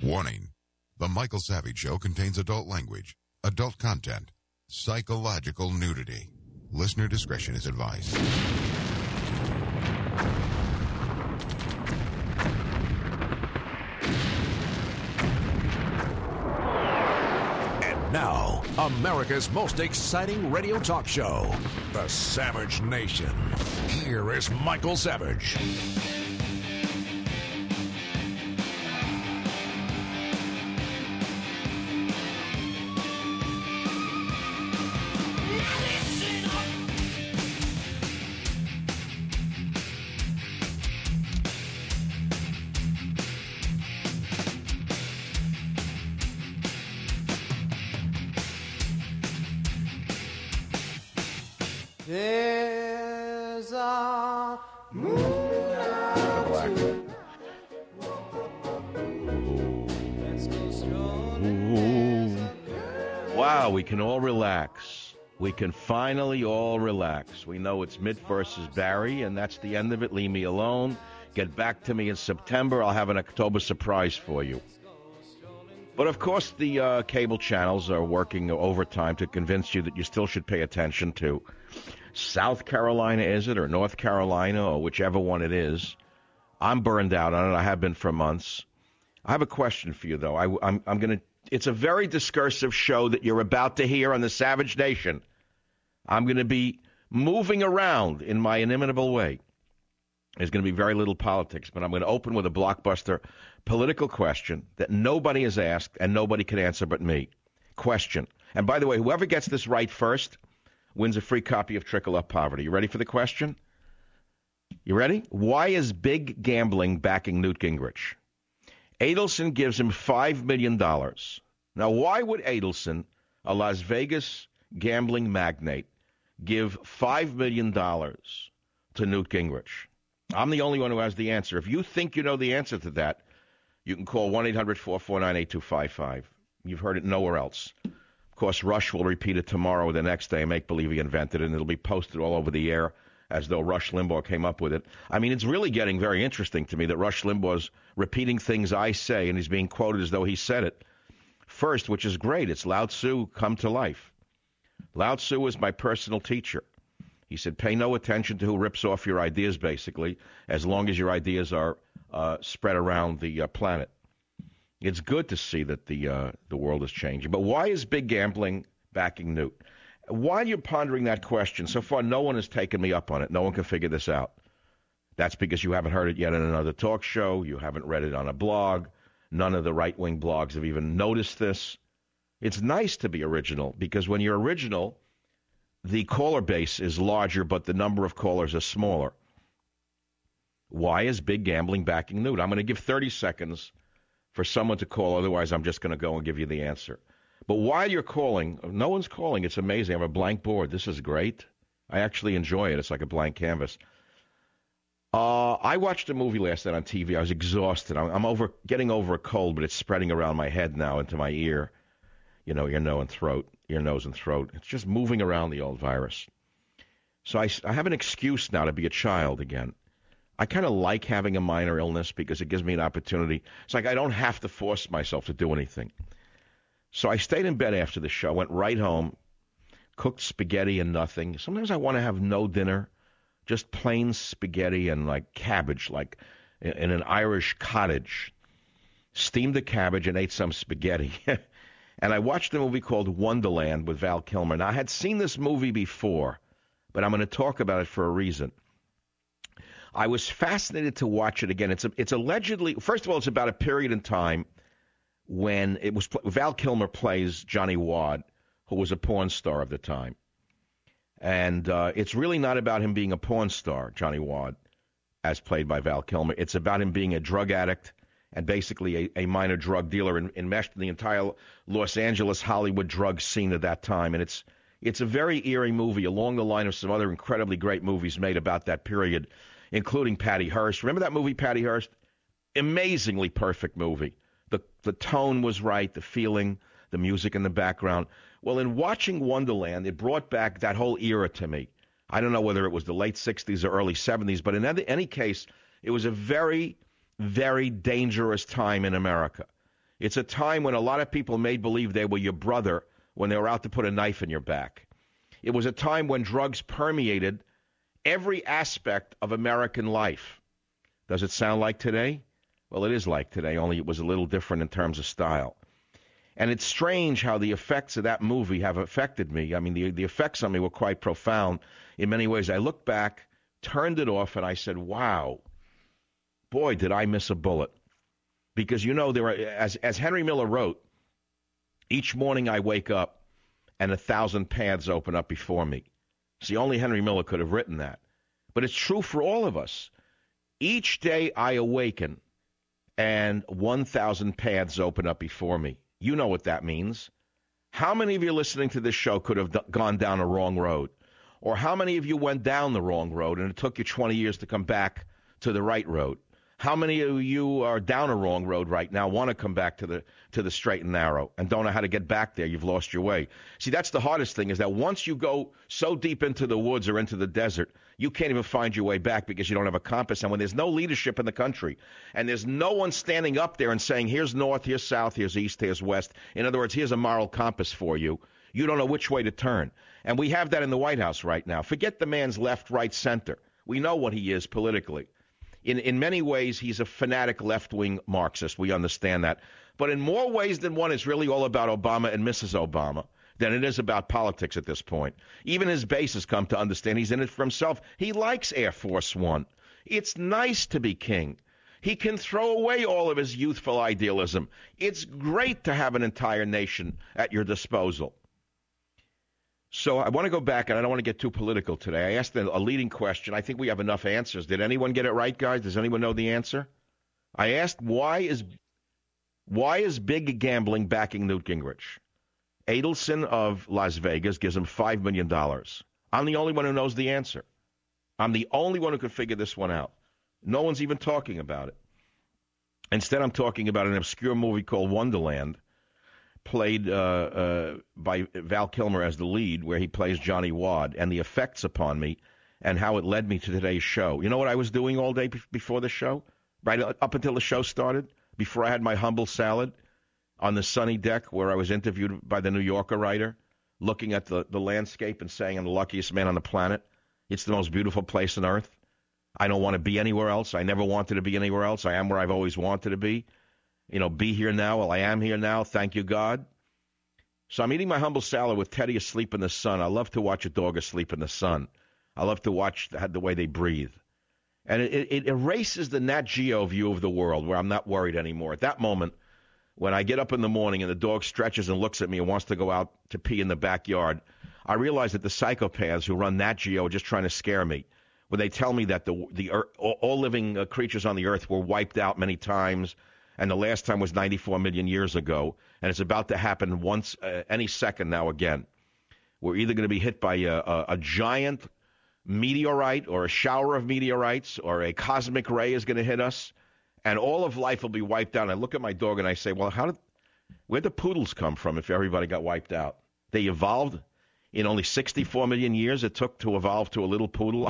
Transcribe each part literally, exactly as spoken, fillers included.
Warning. The Michael Savage Show contains adult language, adult content, psychological nudity. Listener discretion is advised. And now, America's most exciting radio talk show, The Savage Nation. Here is Michael Savage. There's a moon out Wow, we can all relax. We can finally all relax. We know it's Mitt versus Barry, and that's the end of it. Leave me alone. Get back to me in September. I'll have an October surprise for you. But, of course, the uh, cable channels are working overtime to convince you that you still should pay attention to South Carolina, is it, or North Carolina, or whichever one it is. I'm burned out on it. I have been for months. I have a question for you, though. I, I'm, I'm going to. It's a very discursive show that you're about to hear on the Savage Nation. I'm going to be moving around in my inimitable way. There's going to be very little politics, but I'm going to open with a blockbuster political question that nobody has asked and nobody can answer but me. Question. And by the way, whoever gets this right first wins a free copy of Trickle Up Poverty. You ready for the question? You ready? Why is big gambling backing Newt Gingrich? Adelson gives him five million dollars. Now, why would Adelson, a Las Vegas gambling magnate, give five million dollars to Newt Gingrich? I'm the only one who has the answer. If you think you know the answer to that, you can call one eight hundred four four nine eight two five five. You've heard it nowhere else. Of course, Rush will repeat it tomorrow or the next day, make believe he invented it, and it'll be posted all over the air as though Rush Limbaugh came up with it. I mean, it's really getting very interesting to me that Rush Limbaugh's repeating things I say, and he's being quoted as though he said it first, which is great. It's Lao Tzu come to life. Lao Tzu was my personal teacher. He said, pay no attention to who rips off your ideas, basically, as long as your ideas are uh, spread around the uh, planet. It's good to see that the uh, the world is changing. But why is big gambling backing Newt? While you're pondering that question, so far no one has taken me up on it. No one can figure this out. That's because you haven't heard it yet in another talk show. You haven't read it on a blog. None of the right-wing blogs have even noticed this. It's nice to be original because when you're original, the caller base is larger, but the number of callers is smaller. Why is big gambling backing Newt? I'm going to give thirty seconds for someone to call. Otherwise, I'm just going to go and give you the answer. But while you're calling, no one's calling. It's amazing. I have a blank board. This is great. I actually enjoy it. It's like a blank canvas. Uh, I watched a movie last night on T V. I was exhausted. I'm, I'm over getting over a cold, but it's spreading around my head now into my ear. You know, ear, nose, and throat. Ear, nose, and throat. It's just moving around, the old virus. So I, I have an excuse now to be a child again. I kind of like having a minor illness because it gives me an opportunity. It's like I don't have to force myself to do anything. So I stayed in bed after the show, went right home, cooked spaghetti and nothing. Sometimes I want to have no dinner, just plain spaghetti and like cabbage, like in, in an Irish cottage. Steamed the cabbage and ate some spaghetti. And I watched a movie called Wonderland with Val Kilmer. Now, I had seen this movie before, but I'm going to talk about it for a reason. I was fascinated to watch it again. It's a, it's allegedly, first of all, it's about a period in time when it was Val Kilmer plays Johnny Wad, who was a porn star of the time. And uh, it's really not about him being a porn star, Johnny Wad, as played by Val Kilmer. It's about him being a drug addict and basically a, a minor drug dealer en- enmeshed in the entire Los Angeles Hollywood drug scene at that time. And it's it's a very eerie movie along the line of some other incredibly great movies made about that period, including Patty Hearst. Remember that movie, Patty Hearst? Amazingly perfect movie. The the tone was right, the feeling, the music in the background. Well, in watching Wonderland, it brought back that whole era to me. I don't know whether it was the late sixties or early seventies, but in any, any case, it was a very, very dangerous time in America. It's a time when a lot of people made believe they were your brother when they were out to put a knife in your back. It was a time when drugs permeated every aspect of American life. Does it sound like today? Well, it is like today, only it was a little different in terms of style. And it's strange how the effects of that movie have affected me. I mean, the, the effects on me were quite profound in many ways. I look back, turned it off, and I said, wow, boy, did I miss a bullet. Because, you know, there are, as, as Henry Miller wrote, each morning I wake up and a thousand paths open up before me. See, only Henry Miller could have written that. But it's true for all of us. Each day I awaken and one thousand paths open up before me. You know what that means. How many of you listening to this show could have d- gone down a wrong road? Or how many of you went down the wrong road and it took you twenty years to come back to the right road? How many of you are down a wrong road right now, want to come back to the to the straight and narrow, and don't know how to get back there? You've lost your way. See, that's the hardest thing, is that once you go so deep into the woods or into the desert, you can't even find your way back because you don't have a compass. And when there's no leadership in the country, and there's no one standing up there and saying, here's north, here's south, here's east, here's west, in other words, here's a moral compass for you, you don't know which way to turn. And we have that in the White House right now. Forget the man's left, right, center. We know what he is politically. In in many ways, he's a fanatic left-wing Marxist. We understand that. But in more ways than one, it's really all about Obama and Missus Obama than it is about politics at this point. Even his base has come to understand he's in it for himself. He likes Air Force One. It's nice to be king. He can throw away all of his youthful idealism. It's great to have an entire nation at your disposal. So I want to go back, and I don't want to get too political today. I asked a leading question. I think we have enough answers. Did anyone get it right, guys? Does anyone know the answer? I asked, why is why is big gambling backing Newt Gingrich? Adelson of Las Vegas gives him five million dollars. I'm the only one who knows the answer. I'm the only one who can figure this one out. No one's even talking about it. Instead, I'm talking about an obscure movie called Wonderland, played uh, uh, by Val Kilmer as the lead, where he plays Johnny Wad, and the effects upon me and how it led me to today's show. You know what I was doing all day be- before the show? Right up until the show started, before I had my humble salad on the sunny deck where I was interviewed by the New Yorker writer, looking at the, the landscape and saying I'm the luckiest man on the planet. It's the most beautiful place on earth. I don't want to be anywhere else. I never wanted to be anywhere else. I am where I've always wanted to be. You know, be here now. Well, I am here now. Thank you, God. So I'm eating my humble salad with Teddy asleep in the sun. I love to watch a dog asleep in the sun. I love to watch the, the way they breathe. And it, it erases the Nat Geo view of the world where I'm not worried anymore. At that moment, when I get up in the morning and the dog stretches and looks at me and wants to go out to pee in the backyard, I realize that the psychopaths who run Nat Geo are just trying to scare me. When they tell me that the the all living creatures on the earth were wiped out many times, and the last time was ninety-four million years ago, and it's about to happen once, uh, any second now again. We're either going to be hit by a, a, a giant meteorite or a shower of meteorites, or a cosmic ray is going to hit us, and all of life will be wiped out. And I look at my dog and I say, well, how did, where'd the poodles come from if everybody got wiped out? They evolved in only sixty-four million years it took to evolve to a little poodle.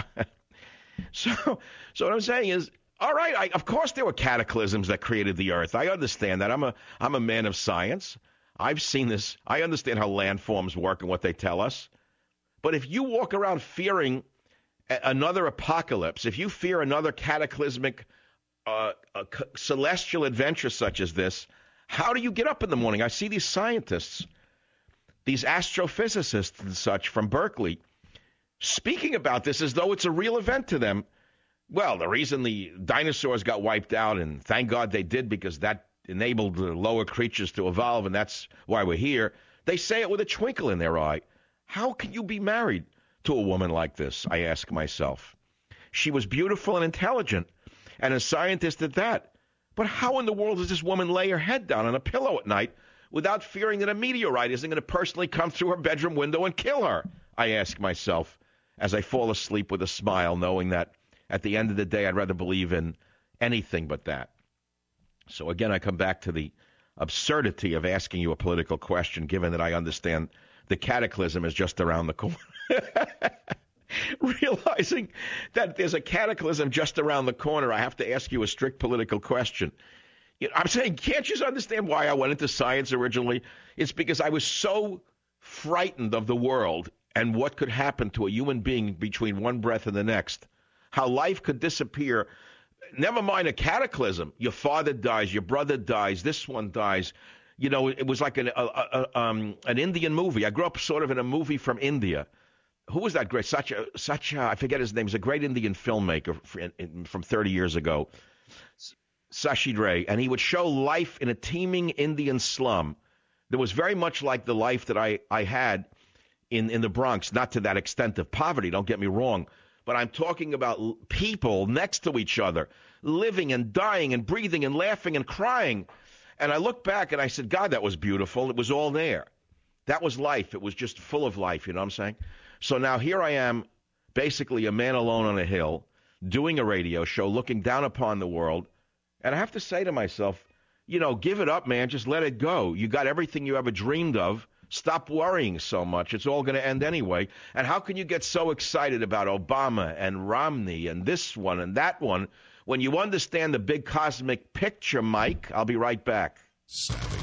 so, so what I'm saying is, all right, I, of course there were cataclysms that created the earth. I understand that. I'm a I'm a man of science. I've seen this. I understand how landforms work and what they tell us. But if you walk around fearing a, another apocalypse, if you fear another cataclysmic uh, a c- celestial adventure such as this, how do you get up in the morning? I see these scientists, these astrophysicists and such from Berkeley, speaking about this as though it's a real event to them. Well, the reason the dinosaurs got wiped out, and thank God they did, because that enabled the lower creatures to evolve, and that's why we're here. They say it with a twinkle in their eye. How can you be married to a woman like this, I ask myself? She was beautiful and intelligent, and a scientist at that. But how in the world does this woman lay her head down on a pillow at night without fearing that a meteorite isn't going to personally come through her bedroom window and kill her? I ask myself as I fall asleep with a smile, knowing that at the end of the day, I'd rather believe in anything but that. So again, I come back to the absurdity of asking you a political question, given that I understand the cataclysm is just around the corner. Realizing that there's a cataclysm just around the corner, I have to ask you a strict political question. You know, I'm saying, can't you understand why I went into science originally? It's because I was so frightened of the world and what could happen to a human being between one breath and the next. How life could disappear. Never mind a cataclysm. Your father dies, your brother dies, this one dies. You know, it was like an, a, a, um, an Indian movie. I grew up sort of in a movie from India. Who was that great? Such a, such a, I forget his name. He's a great Indian filmmaker from thirty years ago. Sashi Ray. And he would show life in a teeming Indian slum that was very much like the life that I, I had in, in the Bronx. Not to that extent of poverty, don't get me wrong. But I'm talking about people next to each other, living and dying and breathing and laughing and crying. And I look back and I said, God, that was beautiful. It was all there. That was life. It was just full of life, you know what I'm saying? So now here I am, basically a man alone on a hill, doing a radio show, looking down upon the world. And I have to say to myself, you know, give it up, man. Just let it go. You got everything you ever dreamed of. Stop worrying so much. It's all going to end anyway. And how can you get so excited about Obama and Romney and this one and that one when you understand the big cosmic picture, Mike? I'll be right back. Savage.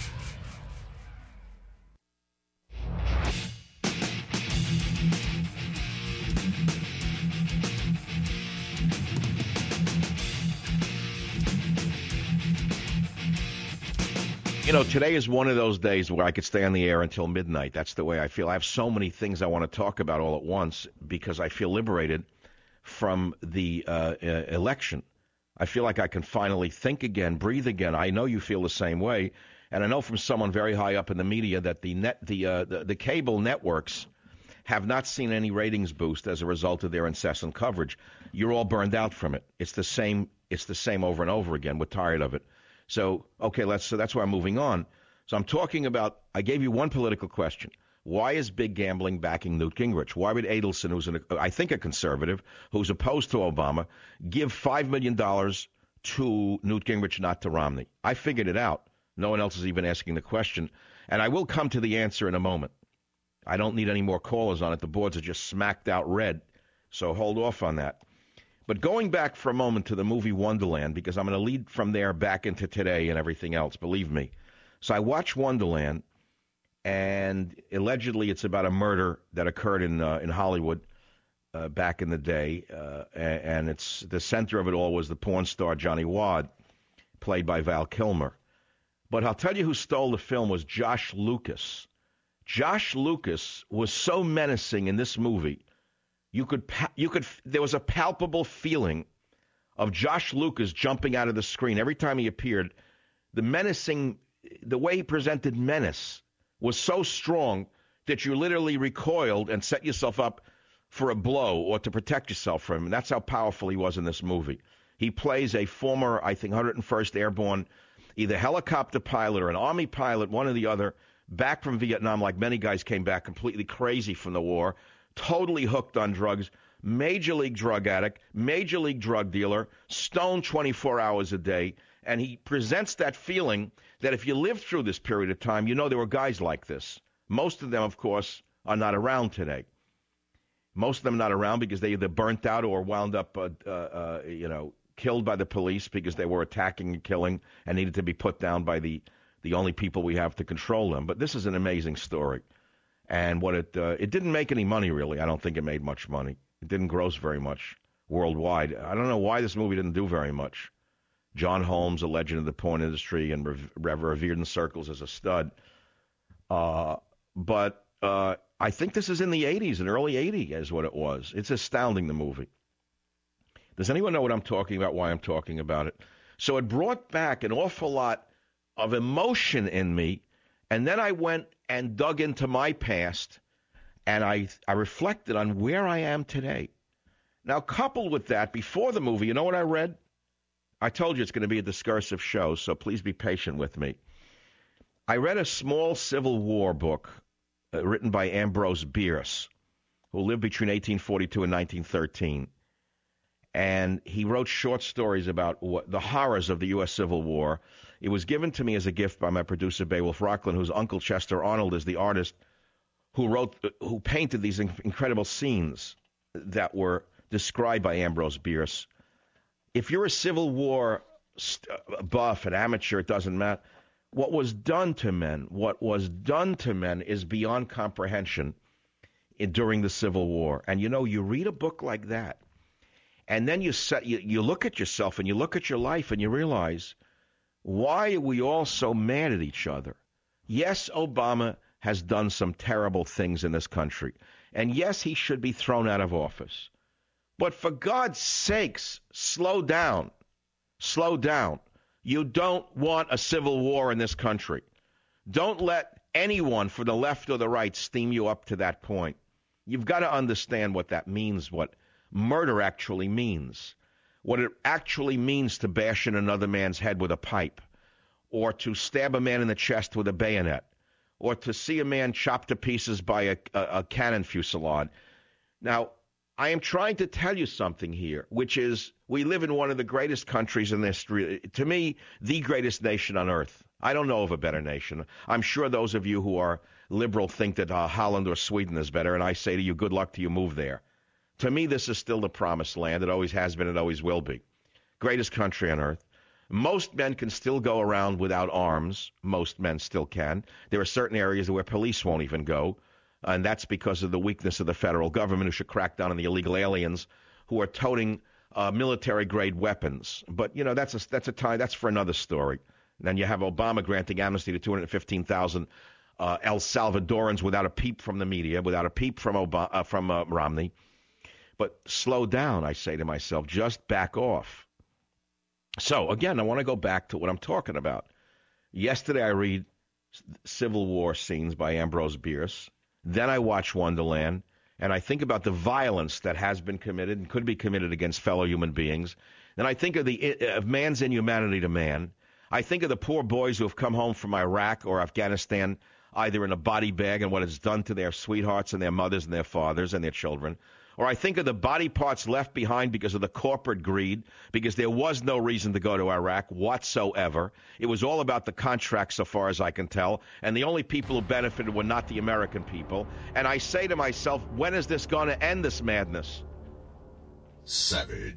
You know, today is one of those days where I could stay on the air until midnight. That's the way I feel. I have so many things I want to talk about all at once because I feel liberated from the uh, uh, election. I feel like I can finally think again, breathe again. I know you feel the same way. And I know from someone very high up in the media that the net, the, uh, the, the cable networks have not seen any ratings boost as a result of their incessant coverage. You're all burned out from it. It's the same. It's the same over and over again. We're tired of it. So, okay, let's. So that's why I'm moving on. So I'm talking about, I gave you one political question. Why is big gambling backing Newt Gingrich? Why would Adelson, who's, an, I think, a conservative, who's opposed to Obama, give five million dollars to Newt Gingrich, not to Romney? I figured it out. No one else is even asking the question. And I will come to the answer in a moment. I don't need any more callers on it. The boards are just smacked out red. So hold off on that. But going back for a moment to the movie Wonderland, because I'm going to lead from there back into today and everything else, believe me. So I watched Wonderland, and allegedly it's about a murder that occurred in uh, in Hollywood uh, back in the day, uh, and it's the center of it all was the porn star Johnny Wad, played by Val Kilmer. But I'll tell you who stole the film was Josh Lucas. Josh Lucas was so menacing in this movie. You could, you could, there was a palpable feeling of Josh Lucas jumping out of the screen every time he appeared. The menacing, the way he presented menace was so strong that you literally recoiled and set yourself up for a blow or to protect yourself from him. And that's how powerful he was in this movie. He plays a former, I think, one hundred first Airborne, either helicopter pilot or an Army pilot, one or the other, back from Vietnam, like many guys came back completely crazy from the war. Totally hooked on drugs, major league drug addict, major league drug dealer, stoned twenty-four hours a day. And he presents that feeling that if you lived through this period of time, you know there were guys like this. Most of them, of course, are not around today. Most of them not around because they either burnt out or wound up, uh, uh, uh, you know, killed by the police because they were attacking and killing and needed to be put down by the, the only people we have to control them. But this is an amazing story. And what it uh, it didn't make any money, really. I don't think it made much money. It didn't gross very much worldwide. I don't know why this movie didn't do very much. John Holmes, a legend of the porn industry and rev- revered in circles as a stud. Uh, but uh, I think this is in the eighties, and early eighties is what it was. It's astounding, the movie. Does anyone know what I'm talking about, why I'm talking about it? So it brought back an awful lot of emotion in me, and then I went and dug into my past, and I I reflected on where I am today. Now, coupled with that, before the movie, you know what I read? I told you it's going to be a discursive show, so please be patient with me. I read a small Civil War book uh, written by Ambrose Bierce, who lived between eighteen forty-two and nineteen thirteen. And he wrote short stories about what, the horrors of the U S Civil War. It was given to me as a gift by my producer, Beowulf Rockland, whose uncle Chester Arnold is the artist who wrote, who painted these incredible scenes that were described by Ambrose Bierce. If you're a Civil War buff and amateur, it doesn't matter. What was done to men, what was done to men is beyond comprehension in, during the Civil War. And, you know, you read a book like that, and then you, set, you, you look at yourself and you look at your life and you realize, why are we all so mad at each other? Yes, Obama has done some terrible things in this country. And yes, he should be thrown out of office. But for God's sakes, slow down. Slow down. You don't want a civil war in this country. Don't let anyone from the left or the right steam you up to that point. You've got to understand what that means, what murder actually means, what it actually means to bash in another man's head with a pipe, or to stab a man in the chest with a bayonet, or to see a man chopped to pieces by a, a, a cannon fusillade. Now, I am trying to tell you something here, which is we live in one of the greatest countries in history. To me, the greatest nation on earth. I don't know of a better nation. I'm sure those of you who are liberal think that uh, Holland or Sweden is better, and I say to you, good luck to you move there. To me, this is still the promised land. It always has been. It always will be. Greatest country on earth. Most men can still go around without arms. Most men still can. There are certain areas where police won't even go. And that's because of the weakness of the federal government, who should crack down on the illegal aliens who are toting uh, military-grade weapons. But, you know, that's a, that's a time, that's for another story. And then you have Obama granting amnesty to two hundred fifteen thousand uh, El Salvadorans without a peep from the media, without a peep from, Obama, uh, from uh, Romney. But slow down, I say to myself. Just back off. So, again, I want to go back to what I'm talking about. Yesterday I read Civil War Scenes by Ambrose Bierce. Then I watch Wonderland, and I think about the violence that has been committed and could be committed against fellow human beings. Then I think of the of man's inhumanity to man. I think of the poor boys who have come home from Iraq or Afghanistan either in a body bag and what it's done to their sweethearts and their mothers and their fathers and their children. Or I think of the body parts left behind because of the corporate greed, because there was no reason to go to Iraq whatsoever. It was all about the contract, so far as I can tell, and the only people who benefited were not the American people. And I say to myself, when is this going to end, this madness? Savage.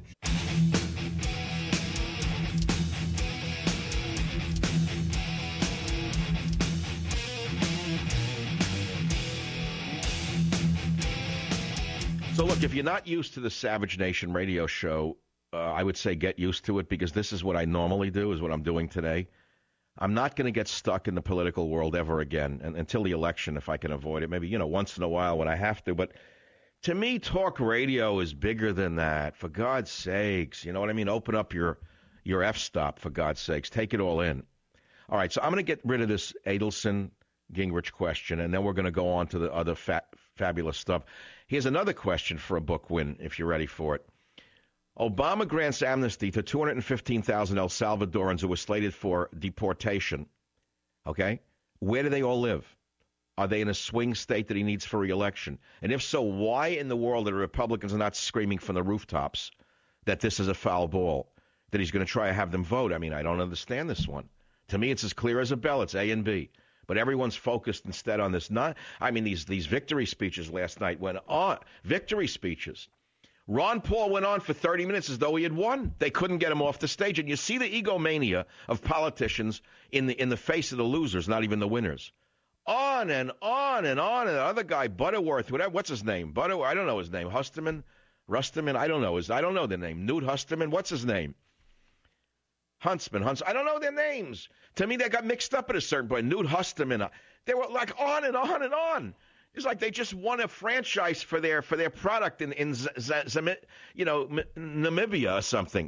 So, look, if you're not used to the Savage Nation radio show, uh, I would say get used to it, because this is what I normally do, is what I'm doing today. I'm not going to get stuck in the political world ever again, and, until the election, if I can avoid it. Maybe, you know, once in a while when I have to. But to me, talk radio is bigger than that. For God's sakes, you know what I mean? Open up your, your F-stop, for God's sakes. Take it all in. All right, so I'm going to get rid of this Adelson-Gingrich question, and then we're going to go on to the other fa- fabulous stuff. Here's another question for a book win, if you're ready for it. Obama grants amnesty to two hundred fifteen thousand El Salvadorans who were slated for deportation. Okay? Where do they all live? Are they in a swing state that he needs for re-election? And if so, why in the world are Republicans not screaming from the rooftops that this is a foul ball, that he's going to try to have them vote? I mean, I don't understand this one. To me, it's as clear as a bell. It's A and B. But everyone's focused instead on this. Not, I mean, these these victory speeches last night went on. Victory speeches. Ron Paul went on for thirty minutes as though he had won. They couldn't get him off the stage. And you see the egomania of politicians in the in the face of the losers, not even the winners. On and on and on. And the other guy, Butterworth, whatever, what's his name? Butterworth, I don't know his name. Husterman? Rusterman? I don't know his I don't know the name. Newt Husterman? What's his name? Huntsman, Hunts. I don't know their names. To me, they got mixed up at a certain point. Newt Husterman. They were like on and on and on. It's like they just won a franchise for their for their product in in Z- Z- Z- you know M- Namibia or something.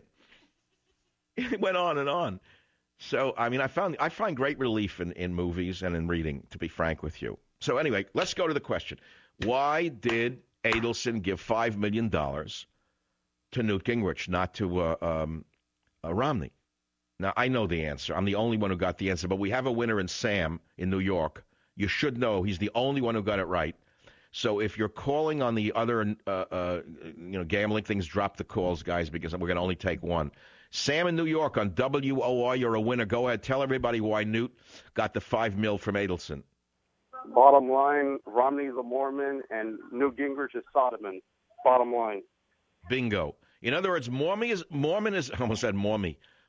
It went on and on. So I mean, I found I find great relief in, in movies and in reading, to be frank with you. So anyway, let's go to the question: why did Adelson give five million dollars to Newt Gingrich, not to uh, um, uh, Romney? Now, I know the answer. I'm the only one who got the answer, but we have a winner in Sam in New York. You should know he's the only one who got it right. So if you're calling on the other, uh, uh, you know, gambling things, drop the calls, guys, because we're going to only take one. Sam in New York on W O R, you're a winner. Go ahead. Tell everybody why Newt got the five mil from Adelson. Bottom line, Romney's a Mormon and Newt Gingrich is Sodoman. Bottom line. Bingo. In other words, Mormon is, Mormon is, I almost said Mormon.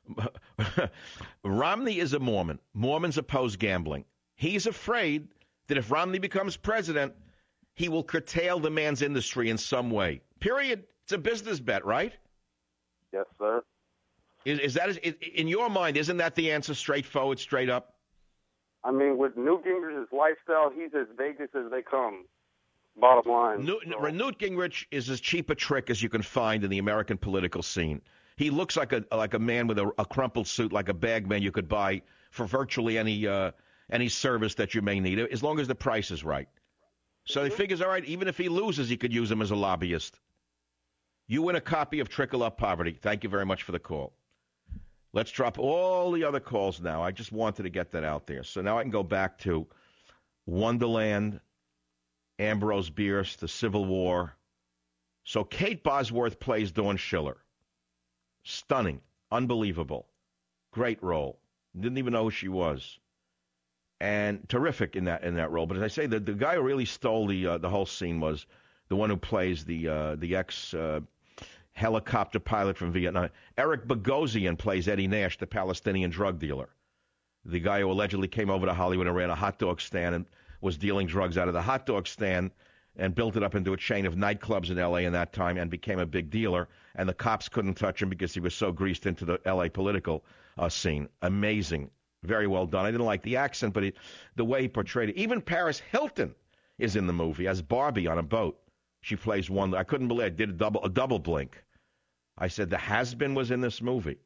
Romney is a Mormon. Mormons oppose gambling. He's afraid that if Romney becomes president, he will curtail the man's industry in some way. Period. It's a business bet, right? Yes, sir. Is, is that in your mind? Isn't that the answer? Straightforward, straight up. I mean, with Newt Gingrich's lifestyle, he's as Vegas as they come. Bottom line. Newt, so. Newt Gingrich is as cheap a trick as you can find in the American political scene. He looks like a like a man with a, a crumpled suit, like a bagman you could buy for virtually any uh, any service that you may need, as long as the price is right. So he figures, all right, even if he loses, he could use him as a lobbyist. You win a copy of Trickle Up Poverty. Thank you very much for the call. Let's drop all the other calls now. I just wanted to get that out there. So now I can go back to Wonderland, Ambrose Bierce, the Civil War. So Kate Bosworth plays Dawn Schiller. Stunning. Unbelievable. Great role. Didn't even know who she was. And terrific in that in that role. But as I say, the, the guy who really stole the uh, the whole scene was the one who plays the uh, the ex uh, helicopter pilot from Vietnam. Eric Bogosian plays Eddie Nash, the Palestinian drug dealer, the guy who allegedly came over to Hollywood and ran a hot dog stand and was dealing drugs out of the hot dog stand and built it up into a chain of nightclubs in L A in that time and became a big dealer. And the cops couldn't touch him because he was so greased into the L A political uh, scene. Amazing. Very well done. I didn't like the accent, but he, the way he portrayed it. Even Paris Hilton is in the movie as Barbie on a boat. She plays one. I couldn't believe it. I did a double, a double blink. I said the has-been was in this movie.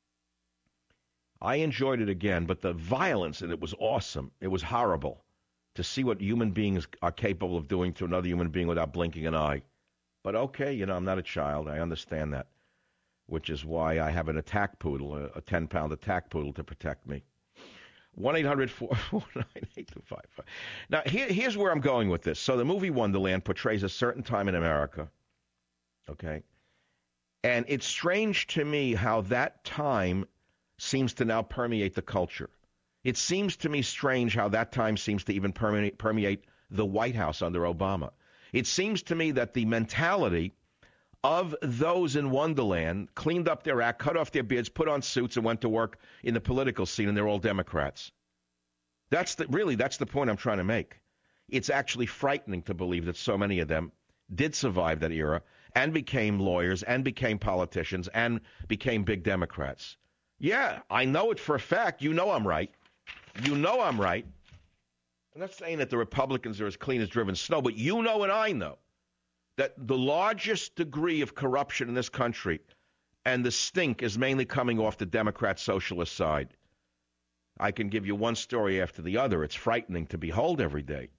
I enjoyed it again, but the violence in it was awesome. It was horrible to see what human beings are capable of doing to another human being without blinking an eye. But okay, you know, I'm not a child. I understand that, which is why I have an attack poodle, a ten-pound attack poodle to protect me. one eight hundred four four nine eight two five five. Now, here, here's where I'm going with this. So the movie Wonderland portrays a certain time in America, okay? And it's strange to me how that time seems to now permeate the culture. It seems to me strange how that time seems to even permeate, permeate the White House under Obama. It seems to me that the mentality of those in Wonderland cleaned up their act, cut off their beards, put on suits, and went to work in the political scene, and they're all Democrats. That's the, really, that's the point I'm trying to make. It's actually frightening to believe that so many of them did survive that era and became lawyers and became politicians and became big Democrats. Yeah, I know it for a fact. You know I'm right. You know I'm right. I'm not saying that the Republicans are as clean as driven snow, but you know and I know that the largest degree of corruption in this country and the stink is mainly coming off the Democrat socialist side. I can give you one story after the other. It's frightening to behold every day.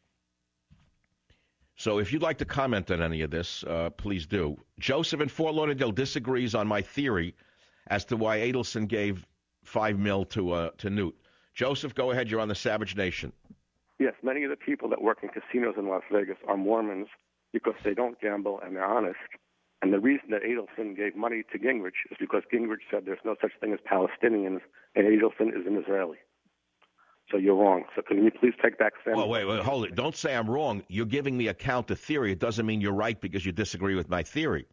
So if you'd like to comment on any of this, uh, please do. Joseph in Fort Lauderdale disagrees on my theory as to why Adelson gave five mil to uh, to Newt. Joseph, go ahead. You're on the Savage Nation. Yes, many of the people that work in casinos in Las Vegas are Mormons because they don't gamble and they're honest. And the reason that Adelson gave money to Gingrich is because Gingrich said there's no such thing as Palestinians, and Adelson is an Israeli. So you're wrong. So can you please take back Sam? Well, wait, wait, hold it. Don't say I'm wrong. You're giving me a counter theory. It doesn't mean you're right because you disagree with my theory.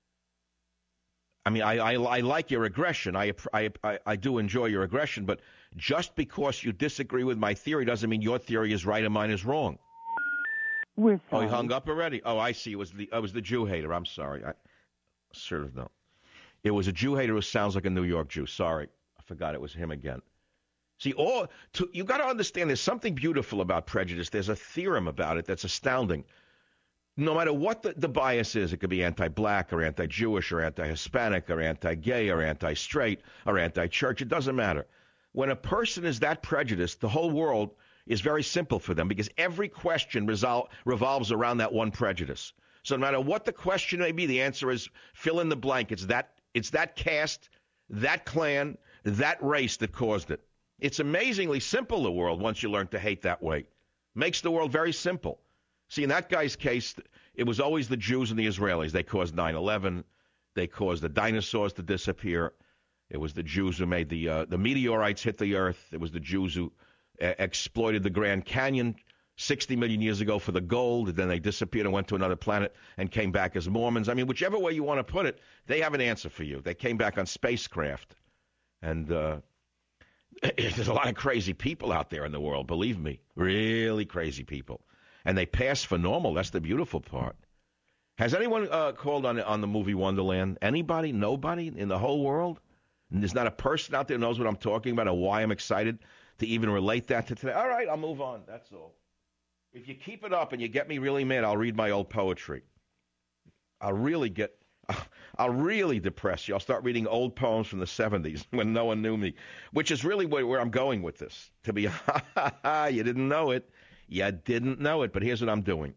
I mean, I, I, I like your aggression. I, I, I, I do enjoy your aggression, but just because you disagree with my theory doesn't mean your theory is right and mine is wrong. We're oh, he hung up already? Oh, I see. It was the, it was the Jew hater. I'm sorry. I sort of know. It was a Jew hater who sounds like a New York Jew. Sorry. I forgot it was him again. See, all to, you got to understand there's something beautiful about prejudice. There's a theorem about it that's astounding. No matter what the, the bias is, it could be anti-black or anti-Jewish or anti-Hispanic or anti-gay or anti-straight or anti-church. It doesn't matter. When a person is that prejudiced, the whole world is very simple for them because every question resol- revolves around that one prejudice. So no matter what the question may be, the answer is fill in the blank. It's that, it's that caste, that clan, that race that caused it. It's amazingly simple, the world, once you learn to hate that way. Makes the world very simple. See, in that guy's case, it was always the Jews and the Israelis. They caused nine eleven. They caused the dinosaurs to disappear. It was the Jews who made the uh, the meteorites hit the earth. It was the Jews who uh, exploited the Grand Canyon sixty million years ago for the gold. Then they disappeared and went to another planet and came back as Mormons. I mean, whichever way you want to put it, they have an answer for you. They came back on spacecraft. And uh, there's a lot of crazy people out there in the world, believe me, really crazy people. And they pass for normal. That's the beautiful part. Has anyone uh, called on on the movie Wonderland? Anybody? Nobody in the whole world? And there's not a person out there who knows what I'm talking about or why I'm excited to even relate that to today. All right, I'll move on. That's all. If you keep it up and you get me really mad, I'll read my old poetry. I'll really get, I'll really depress you. I'll start reading old poems from the seventies when no one knew me, which is really where, where I'm going with this. To be, you didn't know it. You didn't know it, but here's what I'm doing.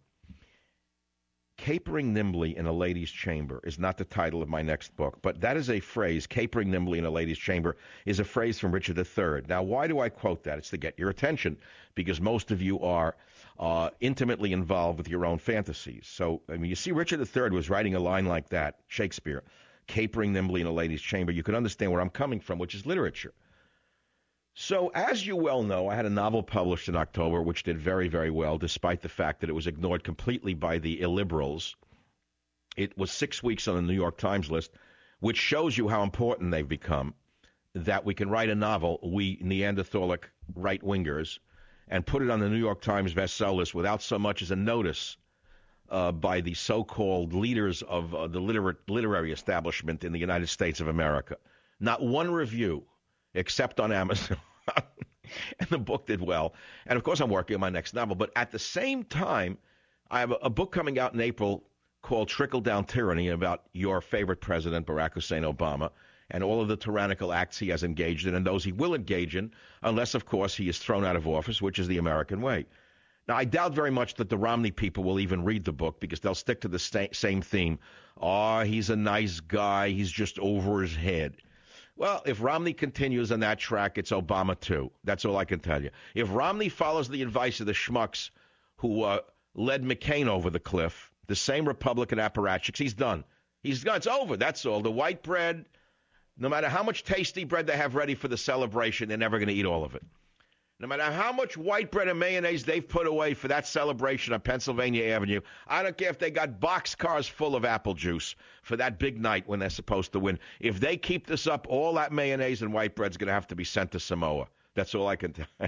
Capering nimbly in a lady's chamber is not the title of my next book, but that is a phrase. Capering nimbly in a lady's chamber is a phrase from Richard the Third. Now, why do I quote that? It's to get your attention, because most of you are uh, intimately involved with your own fantasies. So, I mean, you see, Richard the Third was writing a line like that, Shakespeare, capering nimbly in a lady's chamber. You can understand where I'm coming from, which is literature. So, as you well know, I had a novel published in October, which did very, very well, despite the fact that it was ignored completely by the illiberals. It was six weeks on the New York Times list, which shows you how important they've become, that we can write a novel, we Neanderthalic right-wingers, and put it on the New York Times bestseller list without so much as a notice uh, by the so-called leaders of uh, the liter- literary establishment in the United States of America. Not one review, except on Amazon. And the book did well. And, of course, I'm working on my next novel. But at the same time, I have a, a book coming out in April called Trickle-Down Tyranny about your favorite president, Barack Hussein Obama, and all of the tyrannical acts he has engaged in and those he will engage in, unless, of course, he is thrown out of office, which is the American way. Now, I doubt very much that the Romney people will even read the book because they'll stick to the sta- same theme. Oh, he's a nice guy. He's just over his head. Well, if Romney continues on that track, it's Obama, too. That's all I can tell you. If Romney follows the advice of the schmucks who uh, led McCain over the cliff, the same Republican apparatchiks, he's done. He's done. It's over. That's all. The white bread, no matter how much tasty bread they have ready for the celebration, they're never going to eat all of it. No matter how much white bread and mayonnaise they've put away for that celebration on Pennsylvania Avenue, I don't care if they got boxcars full of apple juice for that big night when they're supposed to win. If they keep this up, all that mayonnaise and white bread's going to have to be sent to Samoa. That's all I can tell.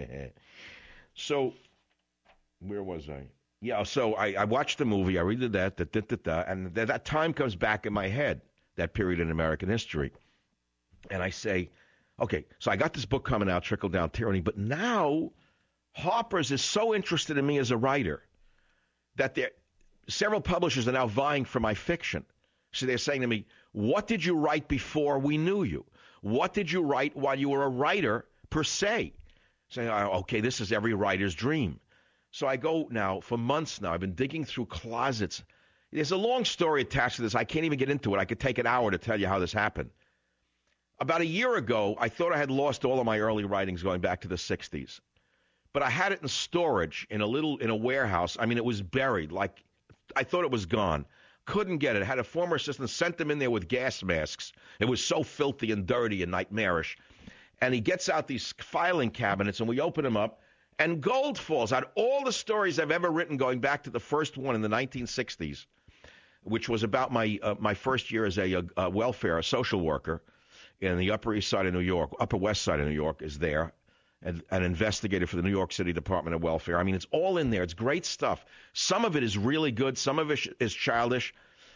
So, where was I? Yeah, so I, I watched the movie. I read that, da, da, da, da, and that, that time comes back in my head, that period in American history. And I say, okay, so I got this book coming out, Trickle Down Tyranny, but now Harper's is so interested in me as a writer that several publishers are now vying for my fiction. So they're saying to me, what did you write before we knew you? What did you write while you were a writer per se? Saying, okay, this is every writer's dream. So I go now, for months now, I've been digging through closets. There's a long story attached to this. I can't even get into it. I could take an hour to tell you how this happened. About a year ago, I thought I had lost all of my early writings going back to the sixties. But I had it in storage in a little, in a warehouse. I mean, it was buried. Like, I thought it was gone. Couldn't get it. I had a former assistant sent them in there with gas masks. It was so filthy and dirty and nightmarish. And he gets out these filing cabinets, and we open them up, and gold falls out. All the stories I've ever written going back to the first one in the nineteen sixties, which was about my uh, my first year as a, a welfare, a social worker, in the Upper East Side of New York, Upper West Side of New York is there, and an investigator for the New York City Department of Welfare. I mean, it's all in there. It's great stuff. Some of it is really good. Some of it is childish.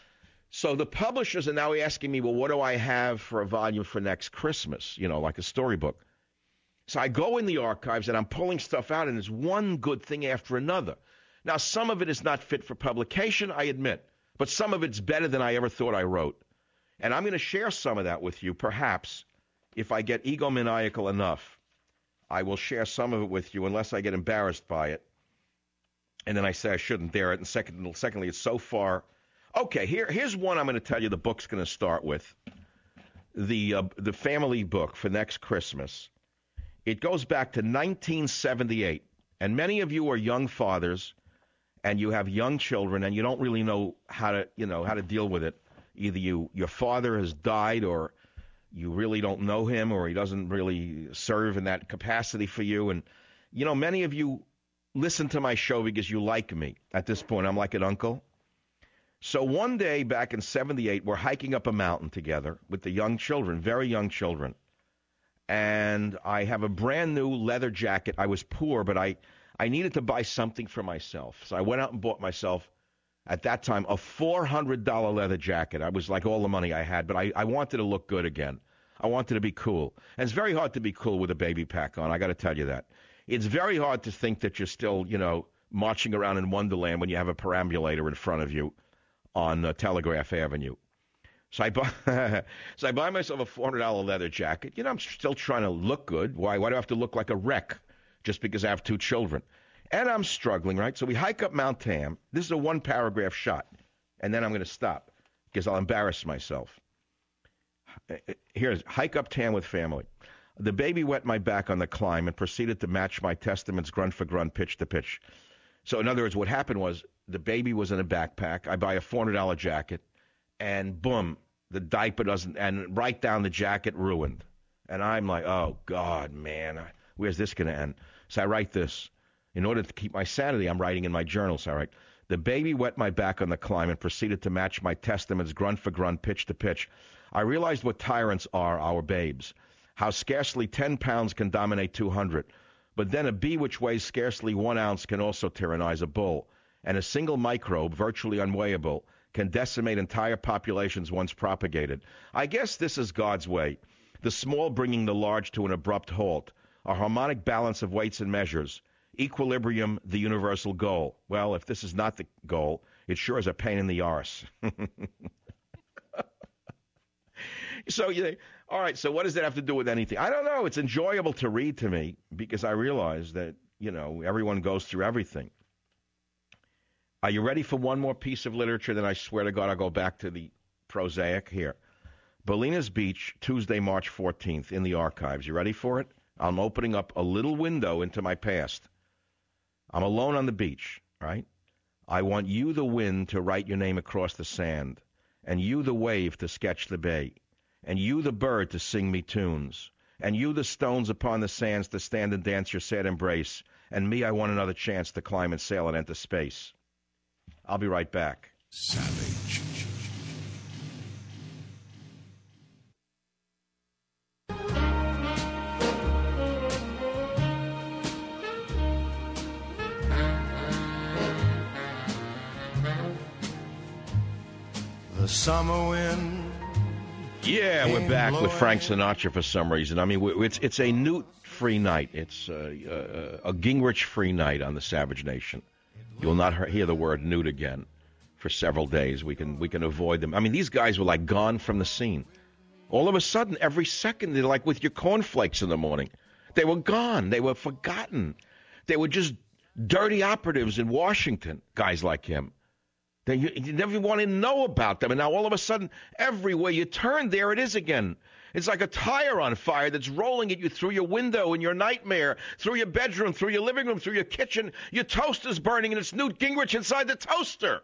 So the publishers are now asking me, well, what do I have for a volume for next Christmas? You know, like a storybook. So I go in the archives, and I'm pulling stuff out, and there's one good thing after another. Now, some of it is not fit for publication, I admit, but some of it's better than I ever thought I wrote. And I'm going to share some of that with you, perhaps, if I get egomaniacal enough. I will share some of it with you unless I get embarrassed by it. And then I say I shouldn't dare it. And second, secondly, it's so far. Okay, here, here's one I'm going to tell you the book's going to start with. The, uh, the family book for next Christmas. It goes back to nineteen seventy-eight. And many of you are young fathers, and you have young children, and you don't really know how to, you know, how to deal with it. Either you, your father has died, or you really don't know him, or he doesn't really serve in that capacity for you. And, you know, many of you listen to my show because you like me. At this point, I'm like an uncle. So one day back in seventy-eight, we're hiking up a mountain together with the young children, very young children. and I have a brand new leather jacket. I was poor, but I, I needed to buy something for myself. So I went out and bought myself, at that time, a four hundred dollars leather jacket. I was like all the money I had, but I, I wanted to look good again. I wanted to be cool. And it's very hard to be cool with a baby pack on, I got to tell you that. It's very hard to think that you're still, you know, marching around in Wonderland when you have a perambulator in front of you on uh, Telegraph Avenue. So I buy, so I buy myself a four hundred dollars leather jacket. You know, I'm still trying to look good. Why? Why do I have to look like a wreck just because I have two children? And I'm struggling, right? So we hike up Mount Tam. This is a one-paragraph shot, and then I'm going to stop because I'll embarrass myself. Here's hike up Tam with family. The baby wet my back on the climb and proceeded to match my testaments grunt for grunt, pitch to pitch. So in other words, what happened was the baby was in a backpack. I buy a four hundred dollars jacket. And boom, the diaper doesn't, and right down the jacket ruined. And I'm like, oh, God, man, where's this going to end? So I write this. In order to keep my sanity, I'm writing in my journal. So I write, the baby wet my back on the climb and proceeded to match my testaments grunt for grunt, pitch to pitch. I realized what tyrants are, our babes, how scarcely ten pounds can dominate two hundred. But then a bee which weighs scarcely one ounce can also tyrannize a bull. And a single microbe, virtually unweighable, can decimate entire populations once propagated. I guess this is God's way, the small bringing the large to an abrupt halt, a harmonic balance of weights and measures, equilibrium, the universal goal. Well, if this is not the goal, it sure is a pain in the arse. So, you know, all right, so what does that have to do with anything? I don't know. It's enjoyable to read to me because I realize that, you know, everyone goes through everything. Are you ready for one more piece of literature? Then I swear to God I'll go back to the prosaic here. Bolinas Beach, Tuesday, March fourteenth, in the archives. You ready for it? I'm opening up a little window into my past. I'm alone on the beach, right? I want you, the wind, to write your name across the sand, and you, the wave, to sketch the bay, and you, the bird, to sing me tunes, and you, the stones upon the sands, to stand and dance your sad embrace, and me, I want another chance to climb and sail and enter space. I'll be right back. Savage. The summer wind. Yeah, we're back with Frank Sinatra for some reason. I mean, it's it's a Newt-free night. It's a, a, a Gingrich-free night on the Savage Nation. You'll not hear the word Newt again for several days. We can we can avoid them. I mean, these guys were like gone from the scene. All of a sudden, every second, they're like with your cornflakes in the morning. They were gone. They were forgotten. They were just dirty operatives in Washington, guys like him. They, you, you never want to know about them. And now all of a sudden, everywhere you turn, there it is again. It's like a tire on fire that's rolling at you through your window in your nightmare, through your bedroom, through your living room, through your kitchen. Your toaster's burning, and it's Newt Gingrich inside the toaster.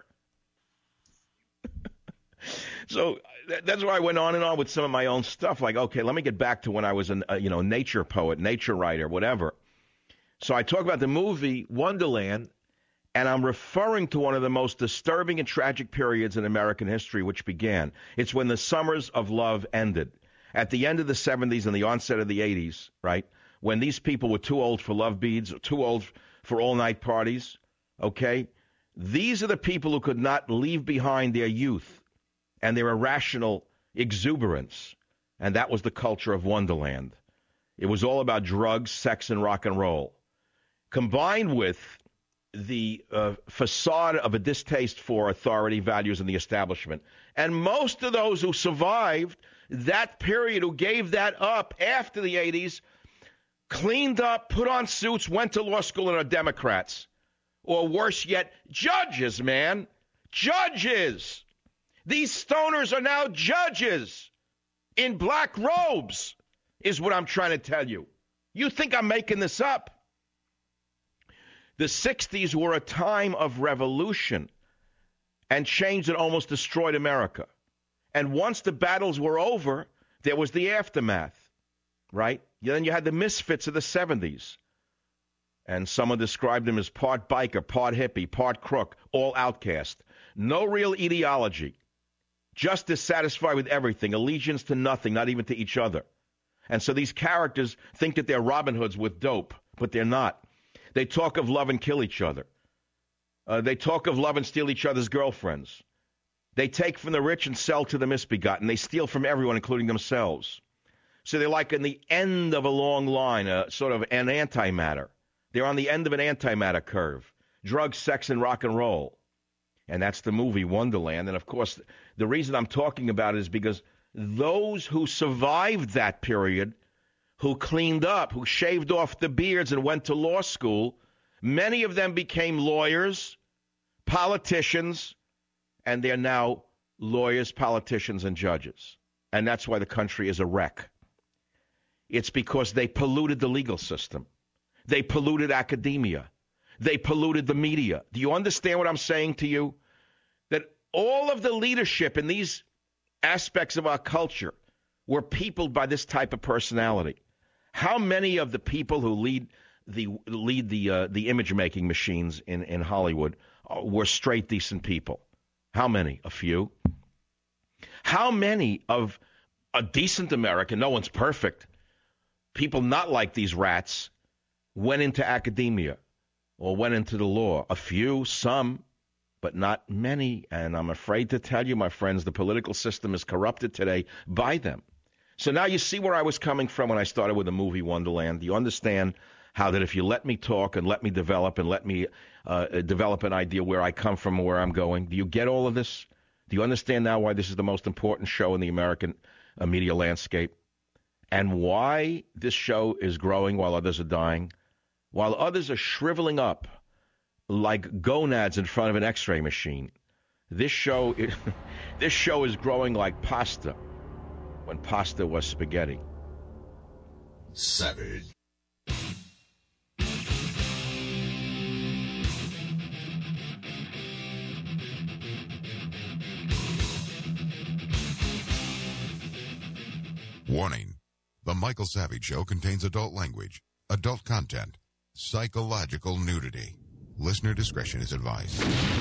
So that's why I went on and on with some of my own stuff. Like, okay, let me get back to when I was a uh, you know nature poet, nature writer, whatever. So I talk about the movie Wonderland, and I'm referring to one of the most disturbing and tragic periods in American history, which began. It's when the summers of love ended. At the end of the seventies and the onset of the eighties, right, when these people were too old for love beads, or too old for all-night parties, okay, these are the people who could not leave behind their youth and their irrational exuberance, and that was the culture of Wonderland. It was all about drugs, sex, and rock and roll, combined with the uh, facade of a distaste for authority, values, and the establishment. And most of those who survived that period, who gave that up after the eighties, cleaned up, put on suits, went to law school, and are Democrats. Or worse yet, judges, man. Judges. These stoners are now judges in black robes, is what I'm trying to tell you. You think I'm making this up? The sixties were a time of revolution and change that almost destroyed America. And once the battles were over, there was the aftermath, right? Then you had the misfits of the seventies. And someone described them as part biker, part hippie, part crook, all outcast. No real ideology. Just dissatisfied with everything, allegiance to nothing, not even to each other. And so these characters think that they're Robin Hoods with dope, but they're not. They talk of love and kill each other. Uh, they talk of love and steal each other's girlfriends. They take from the rich and sell to the misbegotten. They steal from everyone, including themselves. So they're like in the end of a long line, a sort of an antimatter. They're on the end of an antimatter curve. Drugs, sex, and rock and roll. And that's the movie Wonderland. And, of course, the reason I'm talking about it is because those who survived that period, who cleaned up, who shaved off the beards and went to law school, many of them became lawyers, politicians, and they're now lawyers, politicians, and judges. And that's why the country is a wreck. It's because they polluted the legal system. They polluted academia. They polluted the media. Do you understand what I'm saying to you? That all of the leadership in these aspects of our culture were peopled by this type of personality. How many of the people who lead the lead the uh, the image-making machines in, in Hollywood uh, were straight, decent people? How many? A few. How many of a decent American, no one's perfect, people not like these rats, went into academia or went into the law? A few, some, but not many. And I'm afraid to tell you, my friends, the political system is corrupted today by them. So now you see where I was coming from when I started with the movie Wonderland. You understand how that if you let me talk and let me develop and let me uh, develop an idea where I come from and where I'm going, do you get all of this? Do you understand now why this is the most important show in the American uh, media landscape? And why this show is growing while others are dying? While others are shriveling up like gonads in front of an x-ray machine, this show is, this show is growing like pasta when pasta was spaghetti. Savage. Warning. The Michael Savage Show contains adult language, adult content, psychological nudity. Listener discretion is advised.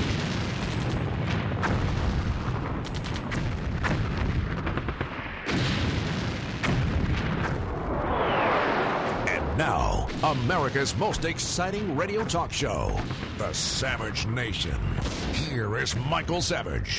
And now, America's most exciting radio talk show, The Savage Nation. Here is Michael Savage.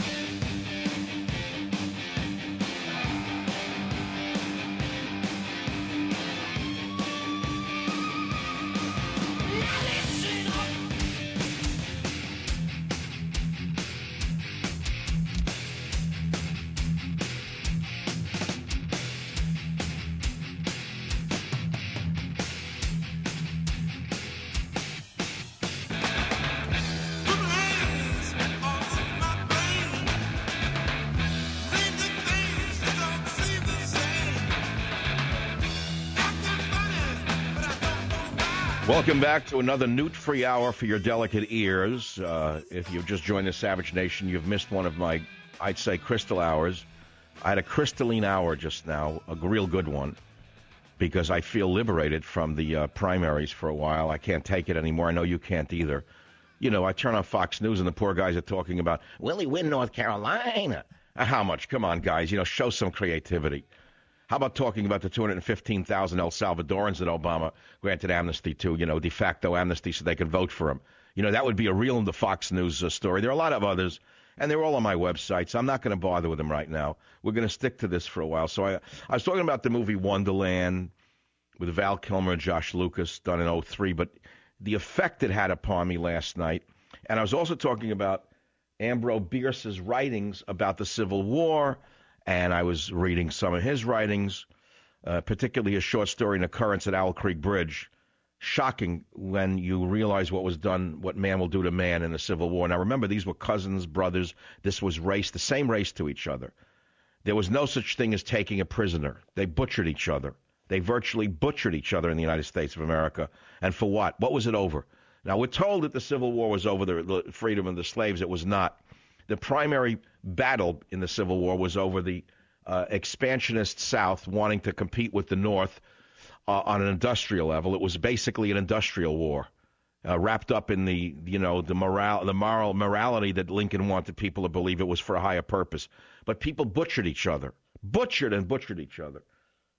Welcome back to another newt-free hour for your delicate ears. Uh, if you've just joined the Savage Nation, you've missed one of my, I'd say, crystal hours. I had a crystalline hour just now, a real good one, because I feel liberated from the uh, primaries for a while. I can't take it anymore. I know you can't either. You know, I turn on Fox News and the poor guys are talking about, will he win North Carolina? How much? Come on, guys. You know, show some creativity. How about talking about the two hundred fifteen thousand El Salvadorans that Obama granted amnesty to, you know, de facto amnesty so they could vote for him? You know, that would be a real in the Fox News uh, story. There are a lot of others, and they're all on my website, so I'm not going to bother with them right now. We're going to stick to this for a while. So I, I was talking about the movie Wonderland with Val Kilmer and Josh Lucas, done in oh three, but the effect it had upon me last night. And I was also talking about Ambrose Bierce's writings about the Civil War, and I was reading some of his writings, uh, particularly his short story, An Occurrence at Owl Creek Bridge. Shocking when you realize what was done, what man will do to man in the Civil War. Now, remember, these were cousins, brothers. This was race, the same race to each other. There was no such thing as taking a prisoner. They butchered each other. They virtually butchered each other in the United States of America. And for what? What was it over? Now, we're told that the Civil War was over the, the freedom of the slaves. It was not. The primary battle in the Civil War was over the uh, expansionist South wanting to compete with the North uh, on an industrial level. It was basically an industrial war, uh, wrapped up in the, you know, the moral, the moral morality that Lincoln wanted people to believe it was for a higher purpose. But people butchered each other, butchered and butchered each other.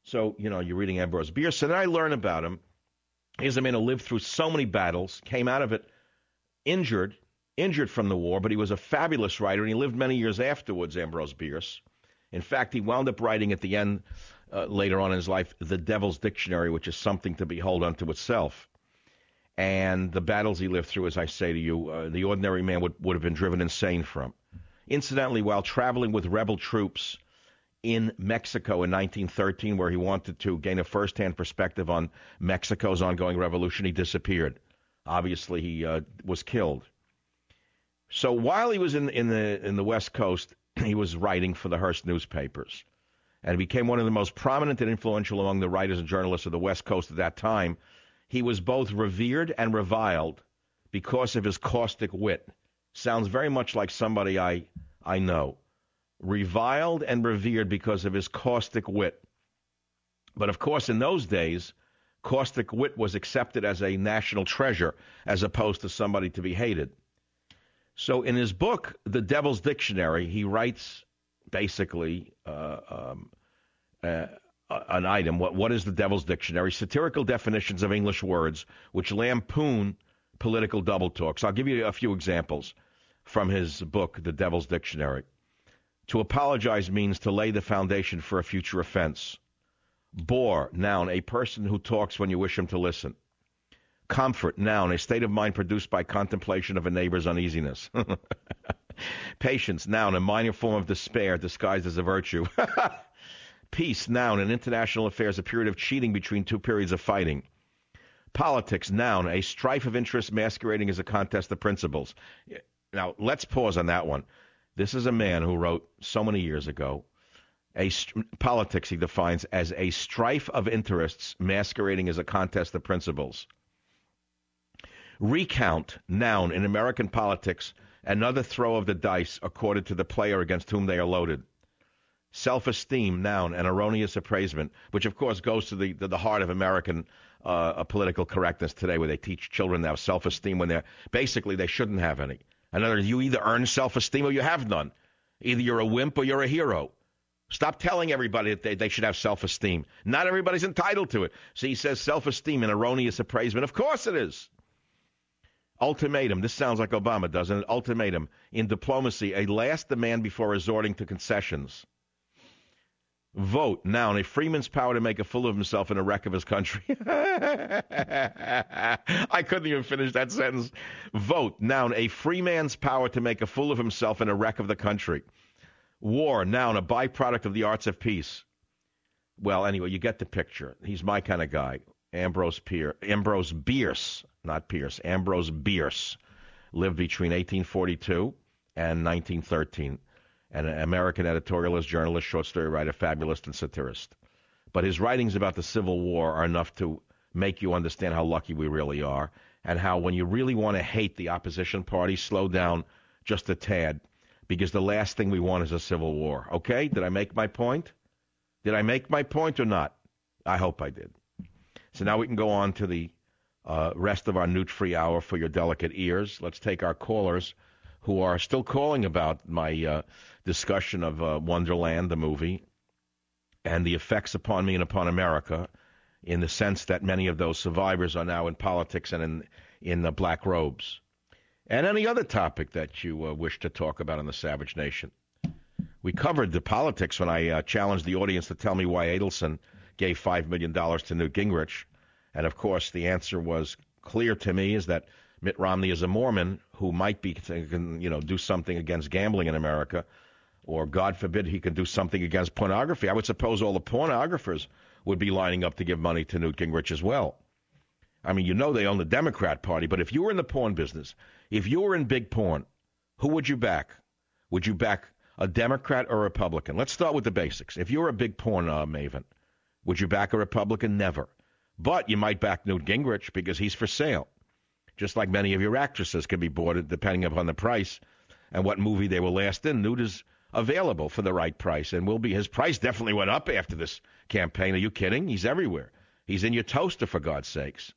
So, you know, you're reading Ambrose Bierce. And then I learn about him. He's a man who lived through so many battles, came out of it injured, injured from the war, but he was a fabulous writer, and he lived many years afterwards, Ambrose Bierce. In fact, he wound up writing at the end, uh, later on in his life, The Devil's Dictionary, which is something to behold unto itself. And the battles he lived through, as I say to you, uh, the ordinary man would, would have been driven insane from. Incidentally, while traveling with rebel troops in Mexico in nineteen thirteen, where he wanted to gain a first-hand perspective on Mexico's ongoing revolution, he disappeared. Obviously, he uh, was killed. So while he was in, in the in the West Coast, he was writing for the Hearst newspapers, and became one of the most prominent and influential among the writers and journalists of the West Coast at that time. He was both revered and reviled because of his caustic wit. Sounds very much like somebody I I know. Reviled and revered because of his caustic wit. But of course, in those days, caustic wit was accepted as a national treasure as opposed to somebody to be hated. So in his book, The Devil's Dictionary, he writes basically uh, um, uh, an item. What, what is the Devil's Dictionary? Satirical definitions of English words which lampoon political double talks. I'll give you a few examples from his book, The Devil's Dictionary. To apologize means to lay the foundation for a future offense. Bore, noun, a person who talks when you wish him to listen. Comfort, noun, a state of mind produced by contemplation of a neighbor's uneasiness. Patience, noun, a minor form of despair disguised as a virtue. Peace, noun, in international affairs, a period of cheating between two periods of fighting. Politics, noun, a strife of interests masquerading as a contest of principles. Now, let's pause on that one. This is a man who wrote so many years ago, a st- politics he defines as a strife of interests masquerading as a contest of principles. Recount, noun, in American politics, another throw of the dice accorded to the player against whom they are loaded. Self-esteem, noun, an erroneous appraisement, which of course goes to the, to the heart of American uh, political correctness today, where they teach children now self-esteem when they're, basically they shouldn't have any. In other words, you either earn self-esteem or you have none. Either you're a wimp or you're a hero. Stop telling everybody that they, they should have self-esteem. Not everybody's entitled to it. So he says self-esteem, an erroneous appraisement. Of course it is. Ultimatum. This sounds like Obama, doesn't it? Ultimatum. In diplomacy, a last demand before resorting to concessions. Vote, noun, a freeman's power to make a fool of himself and a wreck of his country. I couldn't even finish that sentence. Vote, noun, a free man's power to make a fool of himself and a wreck of the country. War, noun, a byproduct of the arts of peace. Well, anyway, you get the picture. He's my kind of guy. Ambrose Pierce, Ambrose Bierce, not Pierce, Ambrose Bierce, lived between eighteen forty-two and nineteen thirteen. An American editorialist, journalist, short story writer, fabulist, and satirist. But his writings about the Civil War are enough to make you understand how lucky we really are, and how when you really want to hate the opposition party, slow down just a tad, because the last thing we want is a civil war. Okay? Did I make my point? Did I make my point or not? I hope I did. So now we can go on to the uh, rest of our newt-free hour for your delicate ears. Let's take our callers who are still calling about my uh, discussion of uh, Wonderland, the movie, and the effects upon me and upon America, in the sense that many of those survivors are now in politics and in, in the black robes. And any other topic that you uh, wish to talk about in the Savage Nation. We covered the politics when I uh, challenged the audience to tell me why Adelson gave five million dollars to Newt Gingrich. And, of course, the answer was clear to me, is that Mitt Romney is a Mormon who might be, you know, do something against gambling in America, or, God forbid, he could do something against pornography. I would suppose all the pornographers would be lining up to give money to Newt Gingrich as well. I mean, you know they own the Democrat Party, but if you were in the porn business, if you were in big porn, who would you back? Would you back a Democrat or a Republican? Let's start with the basics. If you were a big porn uh, maven, would you back a Republican? Never. But you might back Newt Gingrich because he's for sale. Just like many of your actresses can be bought depending upon the price and what movie they were last in. Newt is available for the right price, and will be. His price definitely went up after this campaign. Are you kidding? He's everywhere. He's in your toaster, for God's sakes.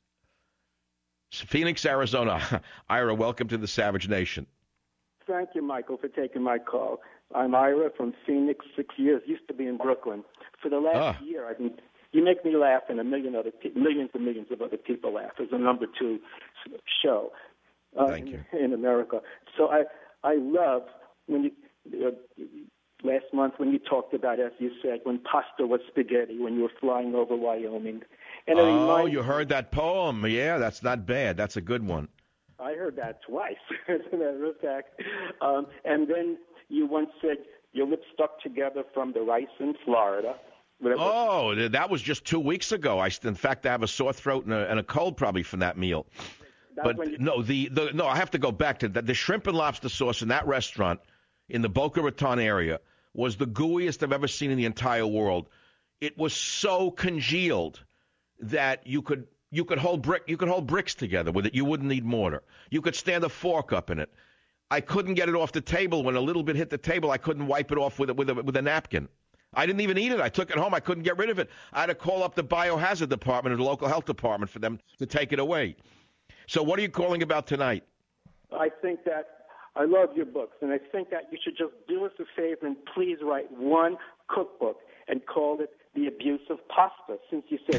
Phoenix, Arizona. Ira, welcome to the Savage Nation. Thank you, Michael, for taking my call. I'm Ira from Phoenix, six years. Used to be in Brooklyn. For the last ah. year, I've been You make me laugh, and a million other pe- millions and millions of other people laugh. It's a number two show uh, Thank you. in, in America. So I I love when you uh, last month when you talked about, as you said, when pasta was spaghetti, when you were flying over Wyoming. And it Oh, reminded you me- heard that poem? Yeah, that's not bad. That's a good one. I heard that twice, as a matter of fact. Um, and then you once said your lips stuck together from the rice in Florida. Whatever. Oh, th- that was just two weeks ago. I, st- in fact, I have a sore throat and a, and a cold probably from that meal. That's But when you- no, the, the no, I have to go back to that. The shrimp and lobster sauce in that restaurant in the Boca Raton area was the gooeyest I've ever seen in the entire world. It was so congealed that you could you could hold brick you could hold bricks together with it. You wouldn't need mortar. You could stand a fork up in it. I couldn't get it off the table. When a little bit hit the table, I couldn't wipe it off with a, with a, with a napkin. I didn't even eat it. I took it home. I couldn't get rid of it. I had to call up the biohazard department or the local health department for them to take it away. So what are you calling about tonight? I think that I love your books, and I think that you should just do us a favor and please write one cookbook and call it The Abuse of Pasta, since you said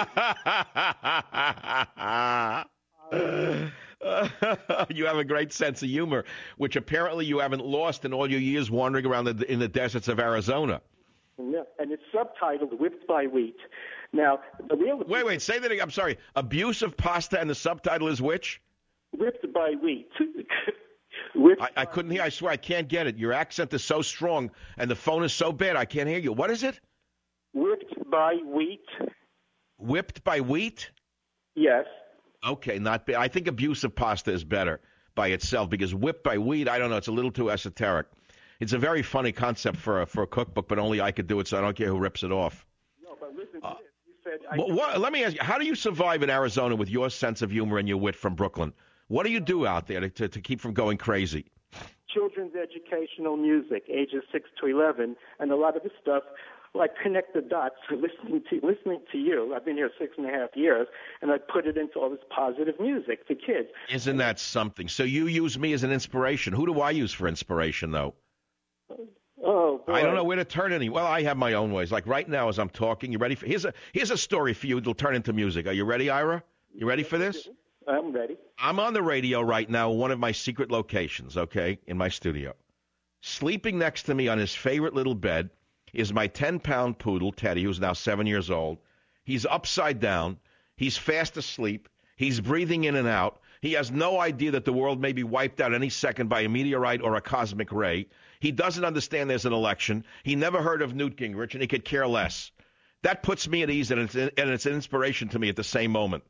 You have a great sense of humor, which apparently you haven't lost in all your years wandering around the, in the deserts of Arizona. Yeah, and it's subtitled Whipped by Wheat. Now, the real Wait, wait, say that again. I'm sorry. Abuse of pasta, and the subtitle is which? Whipped by Wheat. Whipped I, I couldn't hear. I swear I can't get it. Your accent is so strong, and the phone is so bad. I can't hear you. What is it? Whipped by Wheat. Whipped by wheat? Yes. Okay, not bad. I think abuse of pasta is better by itself because whipped by wheat, I don't know. It's a little too esoteric. It's a very funny concept for a, for a cookbook, but only I could do it, so I don't care who rips it off. No, but listen to this. You said I Well, what, let me ask you, how do you survive in Arizona with your sense of humor and your wit from Brooklyn? What do you do out there to, to, to keep from going crazy? children's educational music, ages six to eleven, and a lot of the stuff, like connect the dots, listening to listening to you. I've been here six and a half years, and I put it into all this positive music for kids. Isn't that something? So you use me as an inspiration. Who do I use for inspiration, though? Oh, boy. I don't know where to turn any. Well, I have my own ways. Like right now as I'm talking, you ready for here's a here's a story for you that'll turn into music. Are you ready, Ira? You ready for this? I'm ready. I'm on the radio right now, one of my secret locations, okay, in my studio. Sleeping next to me on his favorite little bed is my ten-pound poodle, Teddy, who's now seven years old. He's upside down. He's fast asleep. He's breathing in and out. He has no idea that the world may be wiped out any second by a meteorite or a cosmic ray. He doesn't understand there's an election. He never heard of Newt Gingrich, and he could care less. That puts me at ease, and it's, and it's an inspiration to me at the same moment.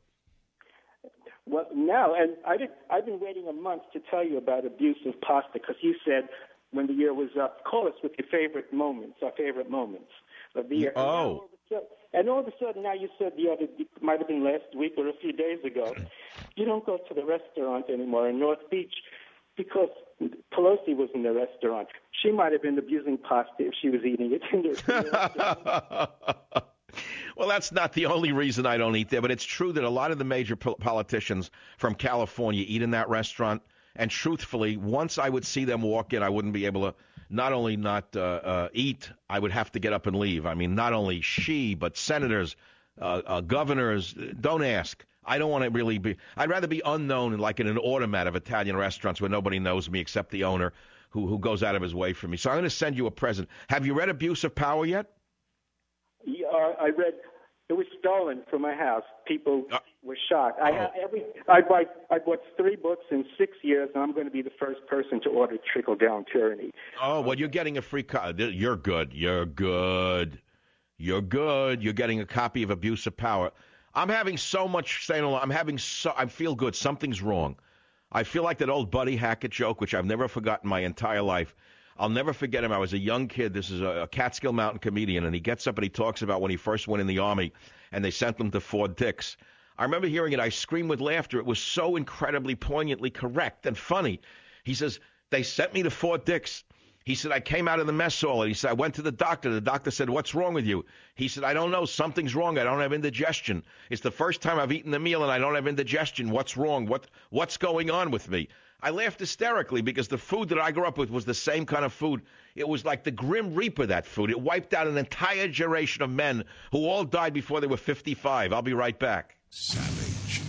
Well, now, and I did, I've been waiting a month to tell you about Abuse of Pasta, because you said when the year was up, call us with your favorite moments, our favorite moments of the year. Oh. And all of a sudden, now you said the other, might have been last week or a few days ago, you don't go to the restaurant anymore in North Beach because Pelosi was in the restaurant. She might have been abusing pasta if she was eating it in the restaurant. Well, that's not the only reason I don't eat there, but it's true that a lot of the major po- politicians from California eat in that restaurant. And truthfully, once I would see them walk in, I wouldn't be able to not only not uh, uh, eat, I would have to get up and leave. I mean, not only she, but senators, uh, uh, governors. Don't ask. I don't want to really be. I'd rather be unknown, like in an automat of Italian restaurants where nobody knows me except the owner who, who goes out of his way for me. So I'm going to send you a present. Have you read Abuse of Power yet? Yeah, I read it was stolen from my house. People Uh, were shocked. I oh. have every I bought I bought three books in six years, and I'm going to be the first person to order Trickle Down Tyranny. Oh, well, you're getting a free copy. You're good. You're good. You're good. You're getting a copy of Abuse of Power. I'm having so much saying. I'm having so. I feel good. Something's wrong. I feel like that old Buddy Hackett joke, which I've never forgotten my entire life. I'll never forget him. I was a young kid. This is a, a Catskill Mountain comedian, and he gets up and he talks about when he first went in the Army, and they sent him to Fort Dix. I remember hearing it. I screamed with laughter. It was so incredibly poignantly correct and funny. He says, they sent me to Fort Dix. He said, I came out of the mess hall, and he said, I went to the doctor. The doctor said, what's wrong with you? He said, I don't know. Something's wrong. I don't have indigestion. It's the first time I've eaten a meal, and I don't have indigestion. What's wrong? What What's going on with me? I laughed hysterically because the food that I grew up with was the same kind of food. It was like the Grim Reaper, that food. It wiped out an entire generation of men who all died before they were fifty-five. I'll be right back. Savage.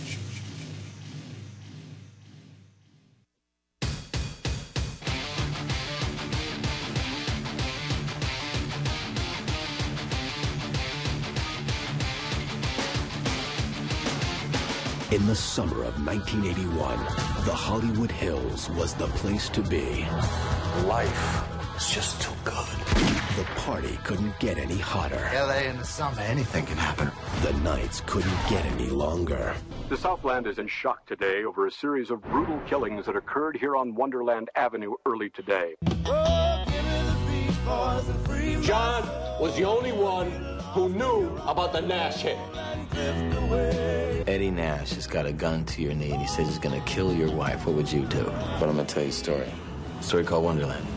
In the summer of nineteen eighty-one, the Hollywood Hills was the place to be. Life was just too good. The party couldn't get any hotter. L A in the summer, anything can happen. The nights couldn't get any longer. The Southland is in shock today over a series of brutal killings that occurred here on Wonderland Avenue early today. John was the only one who knew about the Nash hit. Eddie Nash has got a gun to your knee and he says he's gonna kill your wife. What would you do? But I'm gonna tell you a story. A story called Wonderland.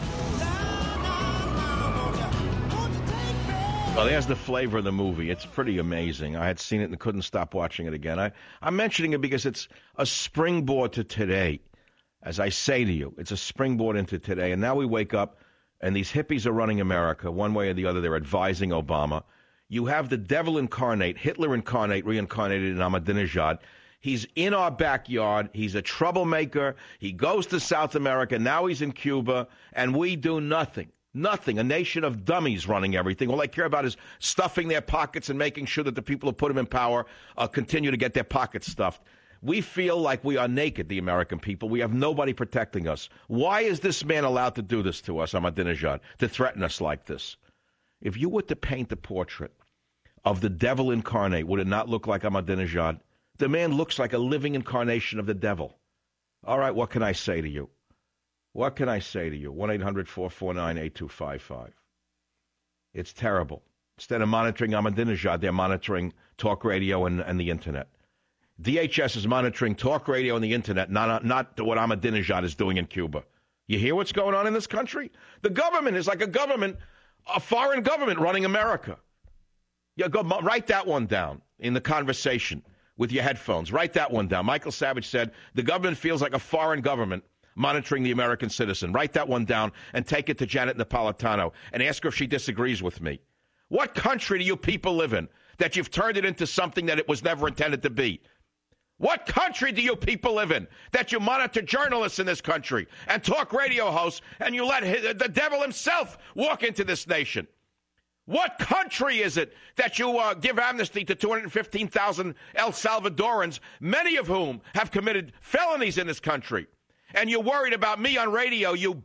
Well, there's the flavor of the movie. It's pretty amazing. I had seen it and couldn't stop watching it again. I, I'm mentioning it because it's a springboard to today. As I say to you, it's a springboard into today. And now we wake up and these hippies are running America one way or the other. They're advising Obama. You have the devil incarnate, Hitler incarnate, reincarnated in Ahmadinejad. He's in our backyard. He's a troublemaker. He goes to South America. Now he's in Cuba, and we do nothing. Nothing. A nation of dummies running everything. All they care about is stuffing their pockets and making sure that the people who put them in power uh, continue to get their pockets stuffed. We feel like we are naked, the American people. We have nobody protecting us. Why is this man allowed to do this to us, Ahmadinejad, to threaten us like this? If you were to paint the portrait of the devil incarnate, would it not look like Ahmadinejad? The man looks like a living incarnation of the devil. All right, what can I say to you? What can I say to you? one eight hundred four four nine eight two five five. It's terrible. Instead of monitoring Ahmadinejad, they're monitoring talk radio and, and the Internet. D H S is monitoring talk radio and the Internet, not, not what Ahmadinejad is doing in Cuba. You hear what's going on in this country? The government is like a government, a foreign government running America. Yeah, go write that one down in the conversation with your headphones. Write that one down. Michael Savage said the government feels like a foreign government monitoring the American citizen. Write that one down and take it to Janet Napolitano and ask her if she disagrees with me. What country do you people live in that you've turned it into something that it was never intended to be? What country do you people live in that you monitor journalists in this country and talk radio hosts and you let the devil himself walk into this nation? What country is it that you uh, give amnesty to two hundred fifteen thousand El Salvadorans, many of whom have committed felonies in this country? And you're worried about me on radio, you...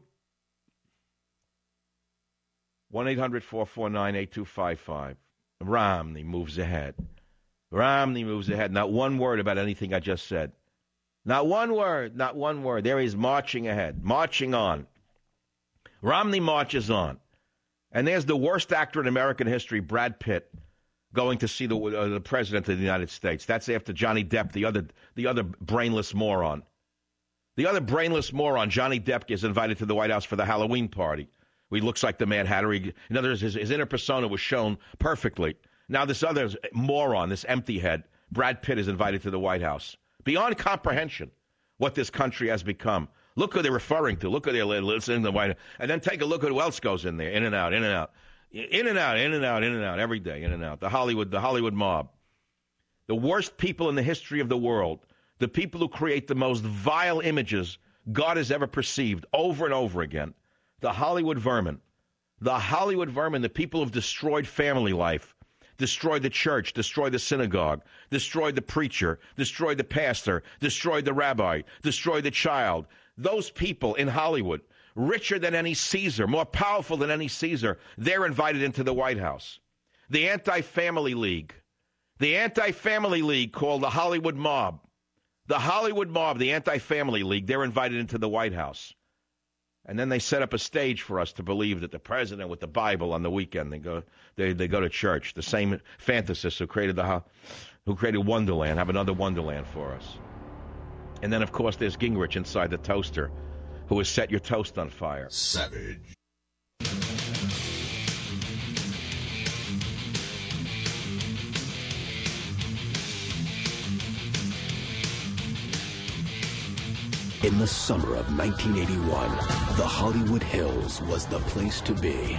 one eight hundred four four nine eight two five five. Romney moves ahead. Romney moves ahead. Not one word about anything I just said. Not one word. Not one word. There he's marching ahead. Marching on. Romney marches on. And there's the worst actor in American history, Brad Pitt, going to see the, uh, the president of the United States. That's after Johnny Depp, the other the other brainless moron. The other brainless moron, Johnny Depp, is invited to the White House for the Halloween party. He looks like the Mad Hatter. He, in other words, his, his inner persona was shown perfectly. Now this other moron, this empty head, Brad Pitt, is invited to the White House. Beyond comprehension, what this country has become. Look who they're referring to. Look who they're listening to the White House. And then take a look at who else goes in there. In and out, in and out. In and out, in and out, in and out. Every day, in and out. The Hollywood, the Hollywood mob. The worst people in the history of the world. The people who create the most vile images God has ever perceived over and over again. The Hollywood vermin. The Hollywood vermin, the people who've destroyed family life. Destroyed the church, destroyed the synagogue, destroyed the preacher, destroyed the pastor, destroyed the rabbi, destroyed the child. Those people in Hollywood, richer than any Caesar, more powerful than any Caesar, they're invited into the White House. The Anti-Family League, the Anti-Family League called the Hollywood Mob. The Hollywood Mob, the Anti-Family League, they're invited into the White House. And then they set up a stage for us to believe that the president with the Bible on the weekend, they go they, they go to church. The same fantasists who created the who created Wonderland have another Wonderland for us. And then, of course, there's Gingrich inside the toaster who has set your toast on fire. Savage. In the summer of nineteen eighty-one, the Hollywood Hills was the place to be.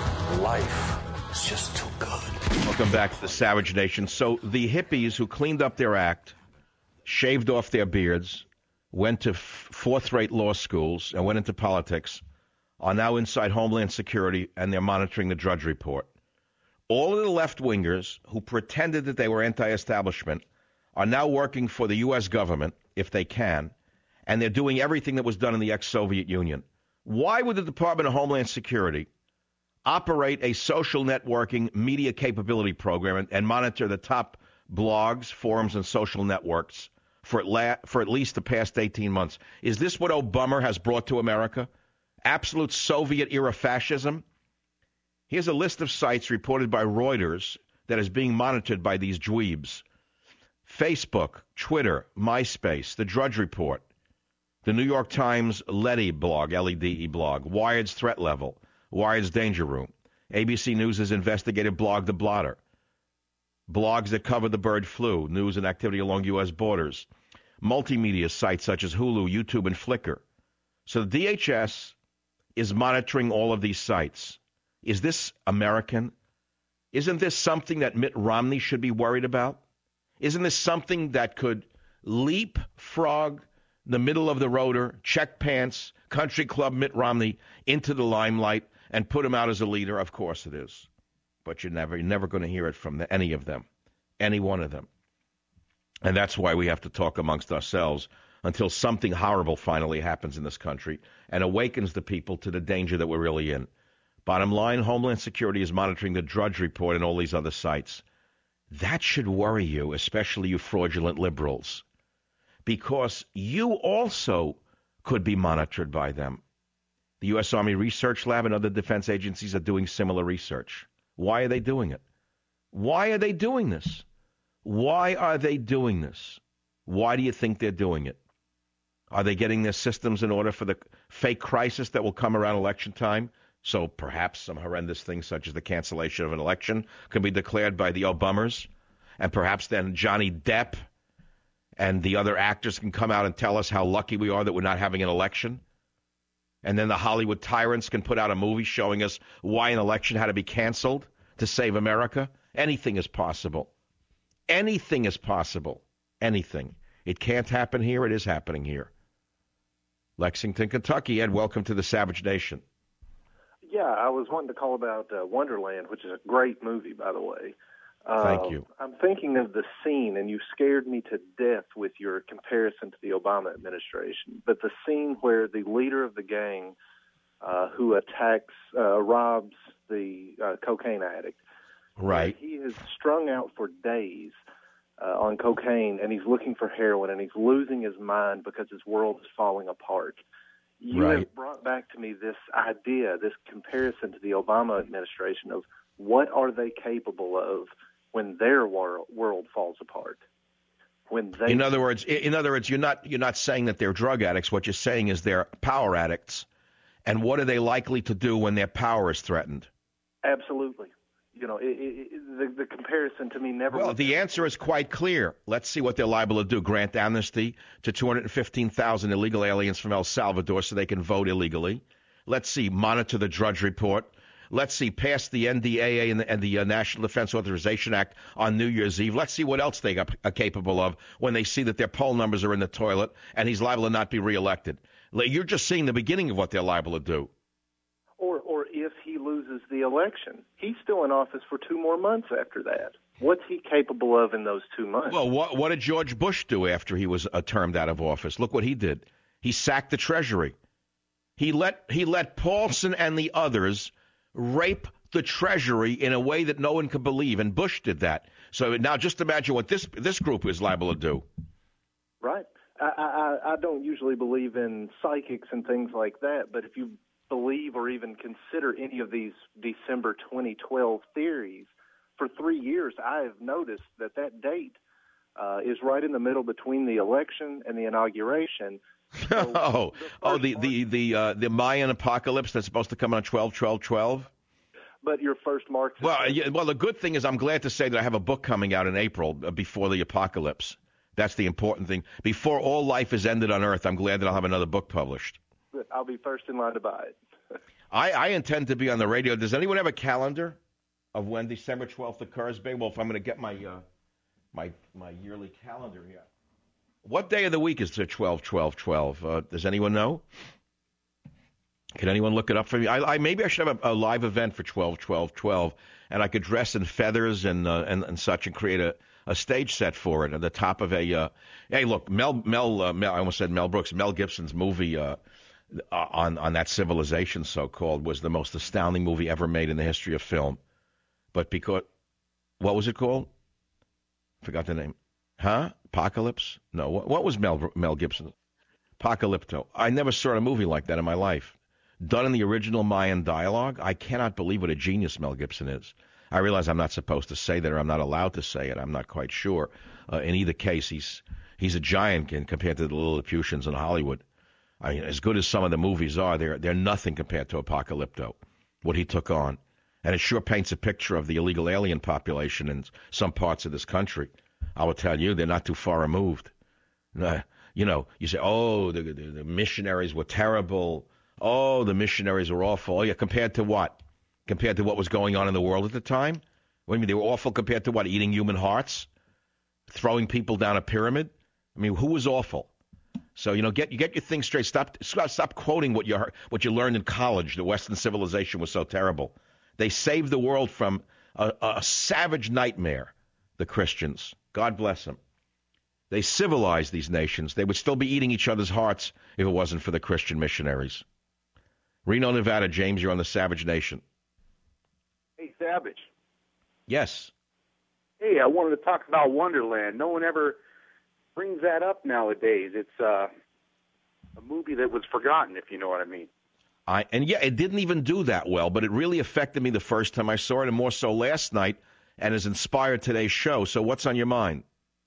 Life is just too good. Welcome back to the Savage Nation. So the hippies who cleaned up their act, shaved off their beards, went to f- fourth-rate law schools, and went into politics, are now inside Homeland Security, and they're monitoring the Drudge Report. All of the left-wingers who pretended that they were anti-establishment are now working for the U S government, if they can, and they're doing everything that was done in the ex-Soviet Union. Why would the Department of Homeland Security operate a social networking media capability program and, and monitor the top blogs, forums, and social networks for at, la- for at least the past eighteen months? Is this what Obama has brought to America? Absolute Soviet-era fascism? Here's a list of sites reported by Reuters that is being monitored by these dweebs. Facebook, Twitter, MySpace, The Drudge Report, the New York Times Lede blog, L E D E blog, Wired's Threat Level, Wired's Danger Room, A B C News' investigative blog, The Blotter, blogs that cover the bird flu, news and activity along U S borders, multimedia sites such as Hulu, YouTube, and Flickr. So the D H S is monitoring all of these sites. Is this American? Isn't this something that Mitt Romney should be worried about? Isn't this something that could leapfrog the middle of the rotor, check pants, country club Mitt Romney into the limelight and put him out as a leader? Of course it is. But you're never, you're never going to hear it from the, any of them, any one of them. And that's why we have to talk amongst ourselves until something horrible finally happens in this country and awakens the people to the danger that we're really in. Bottom line, Homeland Security is monitoring the Drudge Report and all these other sites. That should worry you, especially you fraudulent liberals, because you also could be monitored by them. The U S Army Research Lab and other defense agencies are doing similar research. Why are they doing it? Why are they doing this? Why are they doing this? Why do you think they're doing it? Are they getting their systems in order for the fake crisis that will come around election time? So perhaps some horrendous thing such as the cancellation of an election can be declared by the Obamas, and perhaps then Johnny Depp and the other actors can come out and tell us how lucky we are that we're not having an election. And then the Hollywood tyrants can put out a movie showing us why an election had to be canceled to save America. Anything is possible. Anything is possible. Anything. It can't happen here. It is happening here. Lexington, Kentucky. Ed, welcome to the Savage Nation. Yeah, I was wanting to call about uh, Wonderland, which is a great movie, by the way. Uh, Thank you. I'm thinking of the scene, and you scared me to death with your comparison to the Obama administration. But the scene where the leader of the gang uh, who attacks, uh, robs the uh, cocaine addict. Right. He is strung out for days uh, on cocaine, and he's looking for heroin, and he's losing his mind because his world is falling apart. You right. have brought back to me this idea, this comparison to the Obama administration of what are they capable of when their world, world falls apart. When they In other words, in other words, you're not you're not saying that they're drug addicts. What you're saying is they're power addicts. And what are they likely to do when their power is threatened? Absolutely. You know, it, it, the, the comparison to me never. Well, the answer is quite clear. Let's see what they're liable to do. Grant amnesty to two hundred fifteen thousand illegal aliens from El Salvador so they can vote illegally. Let's see, monitor the Drudge Report. Let's see, pass the N D A A and the, and the uh, National Defense Authorization Act on New Year's Eve. Let's see what else they are, are capable of when they see that their poll numbers are in the toilet and he's liable to not be reelected. You're just seeing the beginning of what they're liable to do. Or, or if he loses the election, he's still in office for two more months after that. What's he capable of in those two months? Well, what, what did George Bush do after he was uh, termed out of office? Look what he did. He sacked the Treasury. He let he let Paulson and the others rape the Treasury in a way that no one could believe, and Bush did that. So now just imagine what this this group is liable to do. Right. I, I, I don't usually believe in psychics and things like that, but if you believe or even consider any of these December twenty twelve theories, for three years I have noticed that that date uh, is right in the middle between the election and the inauguration. So oh, the oh, the the the uh, the Mayan apocalypse that's supposed to come on twelve twelve twelve. But your first Marxist. Well, yeah, well, the good thing is I'm glad to say that I have a book coming out in April uh, before the apocalypse That's the important thing. Before all life is ended on Earth, I'm glad that I'll have another book published. I'll be first in line to buy it. I, I intend to be on the radio. Does anyone have a calendar of when December twelfth occurs, Babe? Well, if I'm going to get my uh, my my yearly calendar here. What day of the week is the twelve twelve twelve? Uh, does anyone know? Can anyone look it up for me? I, I maybe I should have a, a live event for twelve twelve twelve, and I could dress in feathers and uh, and, and such and create a, a stage set for it at the top of a. Uh, hey, look, Mel Mel uh, Mel. I almost said Mel Brooks. Mel Gibson's movie uh, on on that civilization, so called, was the most astounding movie ever made in the history of film. But because what was it called? Forgot the name. Huh? Apocalypse? No. What, what was Mel Mel Gibson? Apocalypto. I never saw a movie like that in my life. Done in the original Mayan dialogue. I cannot believe what a genius Mel Gibson is. I realize I'm not supposed to say that, or I'm not allowed to say it. I'm not quite sure. Uh, in either case, he's he's a giant compared to the Lilliputians in Hollywood. I mean, as good as some of the movies are, they're they're nothing compared to Apocalypto, what he took on. And it sure paints a picture of the illegal alien population in some parts of this country. I will tell you, they're not too far removed. Uh, you know, you say, oh, the, the, the missionaries were terrible. Oh, the missionaries were awful. Oh, yeah, compared to what? Compared to what was going on in the world at the time? What do you mean, they were awful compared to what? Eating human hearts? Throwing people down a pyramid? I mean, who was awful? So, you know, get you get your things straight. Stop stop, stop quoting what you what you learned in college. The Western civilization was so terrible. They saved the world from a, a savage nightmare, the Christians. God bless them. They civilized these nations. They would still be eating each other's hearts if it wasn't for the Christian missionaries. Reno, Nevada. James, you're on the Savage Nation. Hey, Savage. Yes. Hey, I wanted to talk about Wonderland. No one ever brings that up nowadays. It's uh, a movie that was forgotten, if you know what I mean. I and yeah, it didn't even do that well, but it really affected me the first time I saw it, and more so last night, and has inspired today's show. So what's on your mind?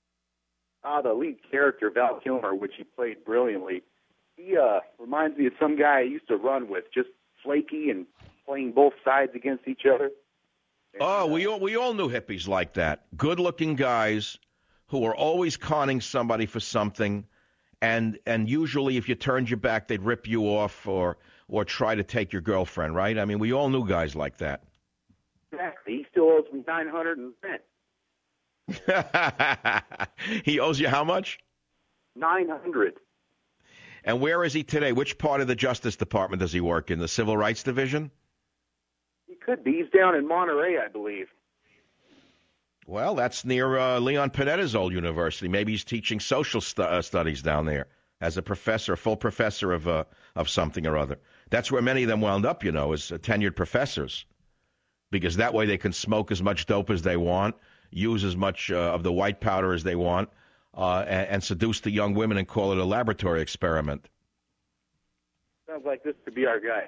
Ah, the lead character, Val Kilmer, which he played brilliantly, he uh, reminds me of some guy I used to run with, just flaky and playing both sides against each other. And, oh, we all, we all knew hippies like that. Good-looking guys who are always conning somebody for something, and and usually if you turned your back, they'd rip you off or or try to take your girlfriend, right? I mean, we all knew guys like that. Exactly. He still owes me nine hundred and ten. He owes you how much? nine hundred. And where is he today? Which part of the Justice Department does he work in? The Civil Rights Division? He could be. He's down in Monterey, I believe. Well, that's near uh, Leon Panetta's old university. Maybe he's teaching social stu- uh, studies down there as a professor, a full professor of uh, of something or other. That's where many of them wound up, you know, as uh, tenured professors, because that way they can smoke as much dope as they want, use as much uh, of the white powder as they want, uh, and, and seduce the young women and call it a laboratory experiment. Sounds like this could be our guy.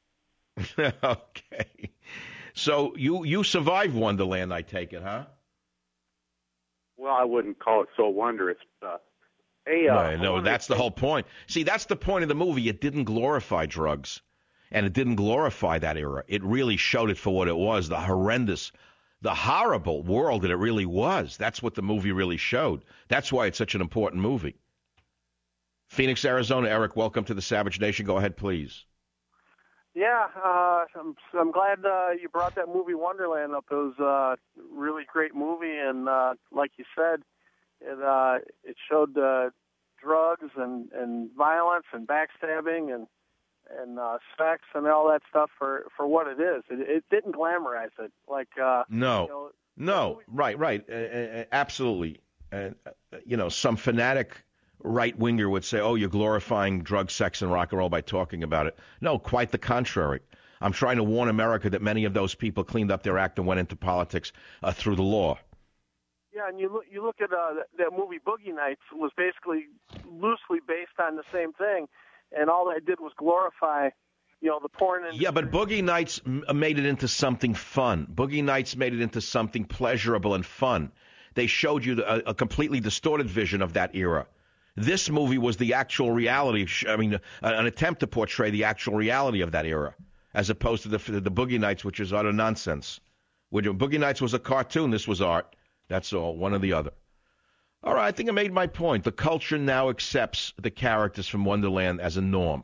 Okay. So you, you survived Wonderland, I take it, huh? Well, I wouldn't call it so wondrous. Uh, hey, uh, no, no that's the whole point. See, that's the point of the movie. It didn't glorify drugs, and it didn't glorify that era. It really showed it for what it was, the horrendous, the horrible world that it really was. That's what the movie really showed. That's why it's such an important movie. Phoenix, Arizona. Eric, welcome to the Savage Nation. Go ahead, please. Yeah, uh, I'm, I'm glad uh, you brought that movie Wonderland up. It was a really great movie, and uh, like you said, it uh, it showed uh, drugs and, and violence and backstabbing and and uh, sex and all that stuff for, for what it is. It, it didn't glamorize it like uh, no, you know, no, right, right, uh, uh, absolutely. Uh, you know, some fanatic right-winger would say, oh, you're glorifying drug, sex, and rock and roll by talking about it. No, quite the contrary. I'm trying to warn America that many of those people cleaned up their act and went into politics uh, through the law. Yeah, and you look, you look at uh, that, that movie Boogie Nights was basically loosely based on the same thing, and all they did was glorify, you know, the porn industry. Yeah, but Boogie Nights made it into something fun. Boogie Nights made it into something pleasurable and fun. They showed you a, a completely distorted vision of that era. This movie was the actual reality. I mean, an attempt to portray the actual reality of that era, as opposed to the the Boogie Nights, which is utter nonsense. When Boogie Nights was a cartoon, this was art. That's all, one or the other. All right, I think I made my point. The culture now accepts the characters from Wonderland as a norm.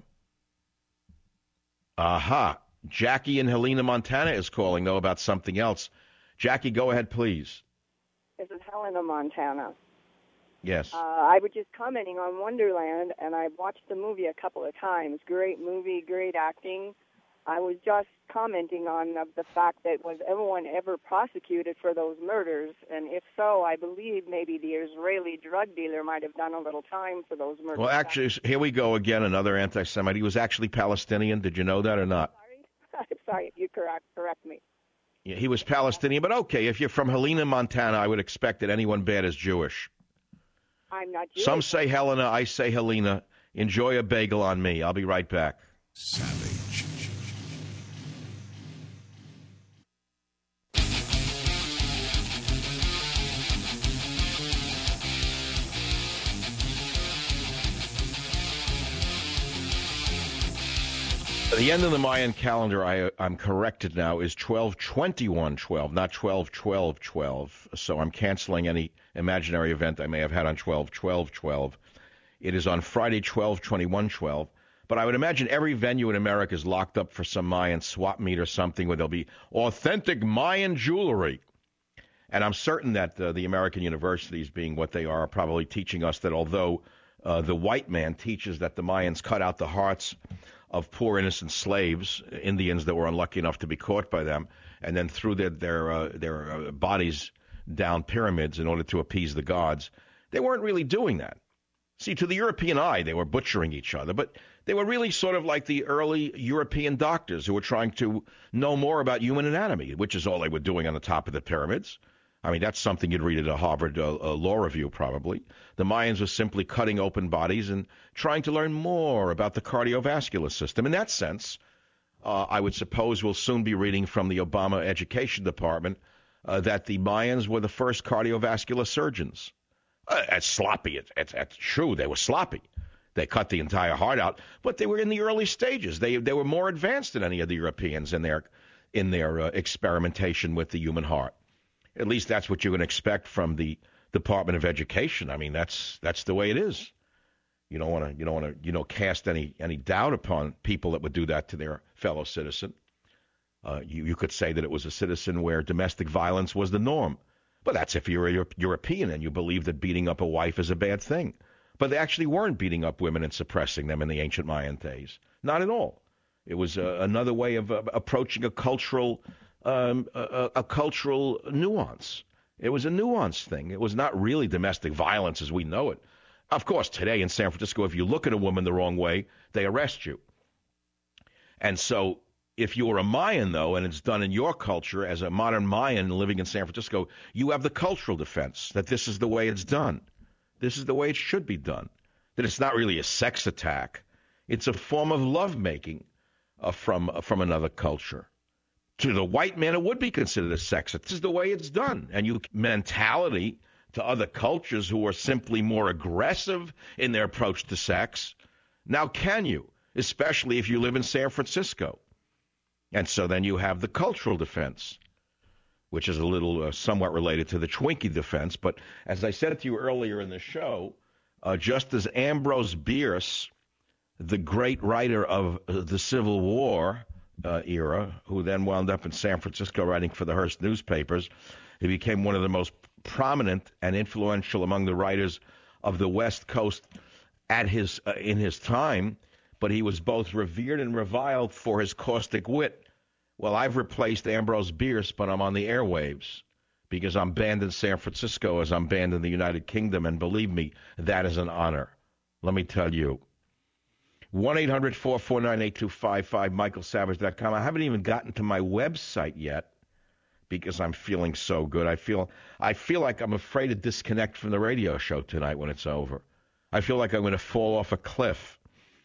Aha. Jackie in Helena, Montana is calling, though, about something else. Jackie, go ahead, please. This is Helena, Montana. Yes. Uh, I was just commenting on Wonderland, and I watched the movie a couple of times. Great movie, great acting. I was just commenting on uh, the fact that was everyone ever prosecuted for those murders, and if so, I believe maybe the Israeli drug dealer might have done a little time for those murders. Well, actually, here we go again, another anti-Semite. He was actually Palestinian. Did you know that or not? Sorry, sorry, you correct correct me. Yeah, he was Palestinian, but okay, if you're from Helena, Montana, I would expect that anyone bad is Jewish. I'm not Jewish. Some say Helena, I say Helena. Enjoy a bagel on me. I'll be right back. Savage. The end of the Mayan calendar, I, I'm corrected now, is twelve twenty-one twelve, not twelve twelve twelve. So I'm canceling any imaginary event I may have had on twelve twelve twelve. It is on Friday, twelve twenty-one twelve. But I would imagine every venue in America is locked up for some Mayan swap meet or something where there'll be authentic Mayan jewelry. And I'm certain that uh, the American universities, being what they are, are probably teaching us that although uh, the white man teaches that the Mayans cut out the hearts of poor innocent slaves, Indians that were unlucky enough to be caught by them, and then threw their their, uh, their uh, bodies down pyramids in order to appease the gods. They weren't really doing that. See, to the European eye, they were butchering each other, but they were really sort of like the early European doctors who were trying to know more about human anatomy, which is all they were doing on the top of the pyramids. I mean, that's something you'd read at a Harvard uh, uh, law review, probably. The Mayans were simply cutting open bodies and trying to learn more about the cardiovascular system. In that sense, uh, I would suppose we'll soon be reading from the Obama Education Department uh, that the Mayans were the first cardiovascular surgeons. Uh, it's sloppy. It's, it's, it's true. They were sloppy. They cut the entire heart out, but they were in the early stages. They they were more advanced than any of the Europeans in their in their uh, experimentation with the human heart. At least that's what you can expect from the Department of Education. I mean, that's that's the way it is. You don't want to you don't want to you know cast any any doubt upon people that would do that to their fellow citizen. Uh, you you could say that it was a citizen where domestic violence was the norm, but that's if you're a European and you believe that beating up a wife is a bad thing. But they actually weren't beating up women and suppressing them in the ancient Mayan days. Not at all. It was uh, another way of uh, approaching a cultural. Um, a, a cultural nuance. It was a nuanced thing. It was not really domestic violence as we know it. Of course, today in San Francisco, if you look at a woman the wrong way, they arrest you. And so if you're a Mayan, though, and it's done in your culture as a modern Mayan living in San Francisco, you have the cultural defense that this is the way it's done. This is the way it should be done. That it's not really a sex attack. It's a form of lovemaking uh, from, uh, from another culture. To the white man, it would be considered a sex. This is the way it's done. And you mentality to other cultures who are simply more aggressive in their approach to sex. Now, can you? Especially if you live in San Francisco. And so then you have the cultural defense, which is a little uh, somewhat related to the Twinkie defense. But as I said to you earlier in the show, uh, just as Ambrose Bierce, the great writer of uh, the Civil War, Uh, era, who then wound up in San Francisco writing for the Hearst newspapers. He became one of the most prominent and influential among the writers of the West Coast at his uh, in his time, but he was both revered and reviled for his caustic wit. Well, I've replaced Ambrose Bierce, but I'm on the airwaves because I'm banned in San Francisco as I'm banned in the United Kingdom, and believe me, that is an honor. Let me tell you. one eight hundred four four nine eight two five five, michael savage dot com. I haven't even gotten to my website yet because I'm feeling so good. I feel I feel like I'm afraid to disconnect from the radio show tonight when it's over. I feel like I'm going to fall off a cliff.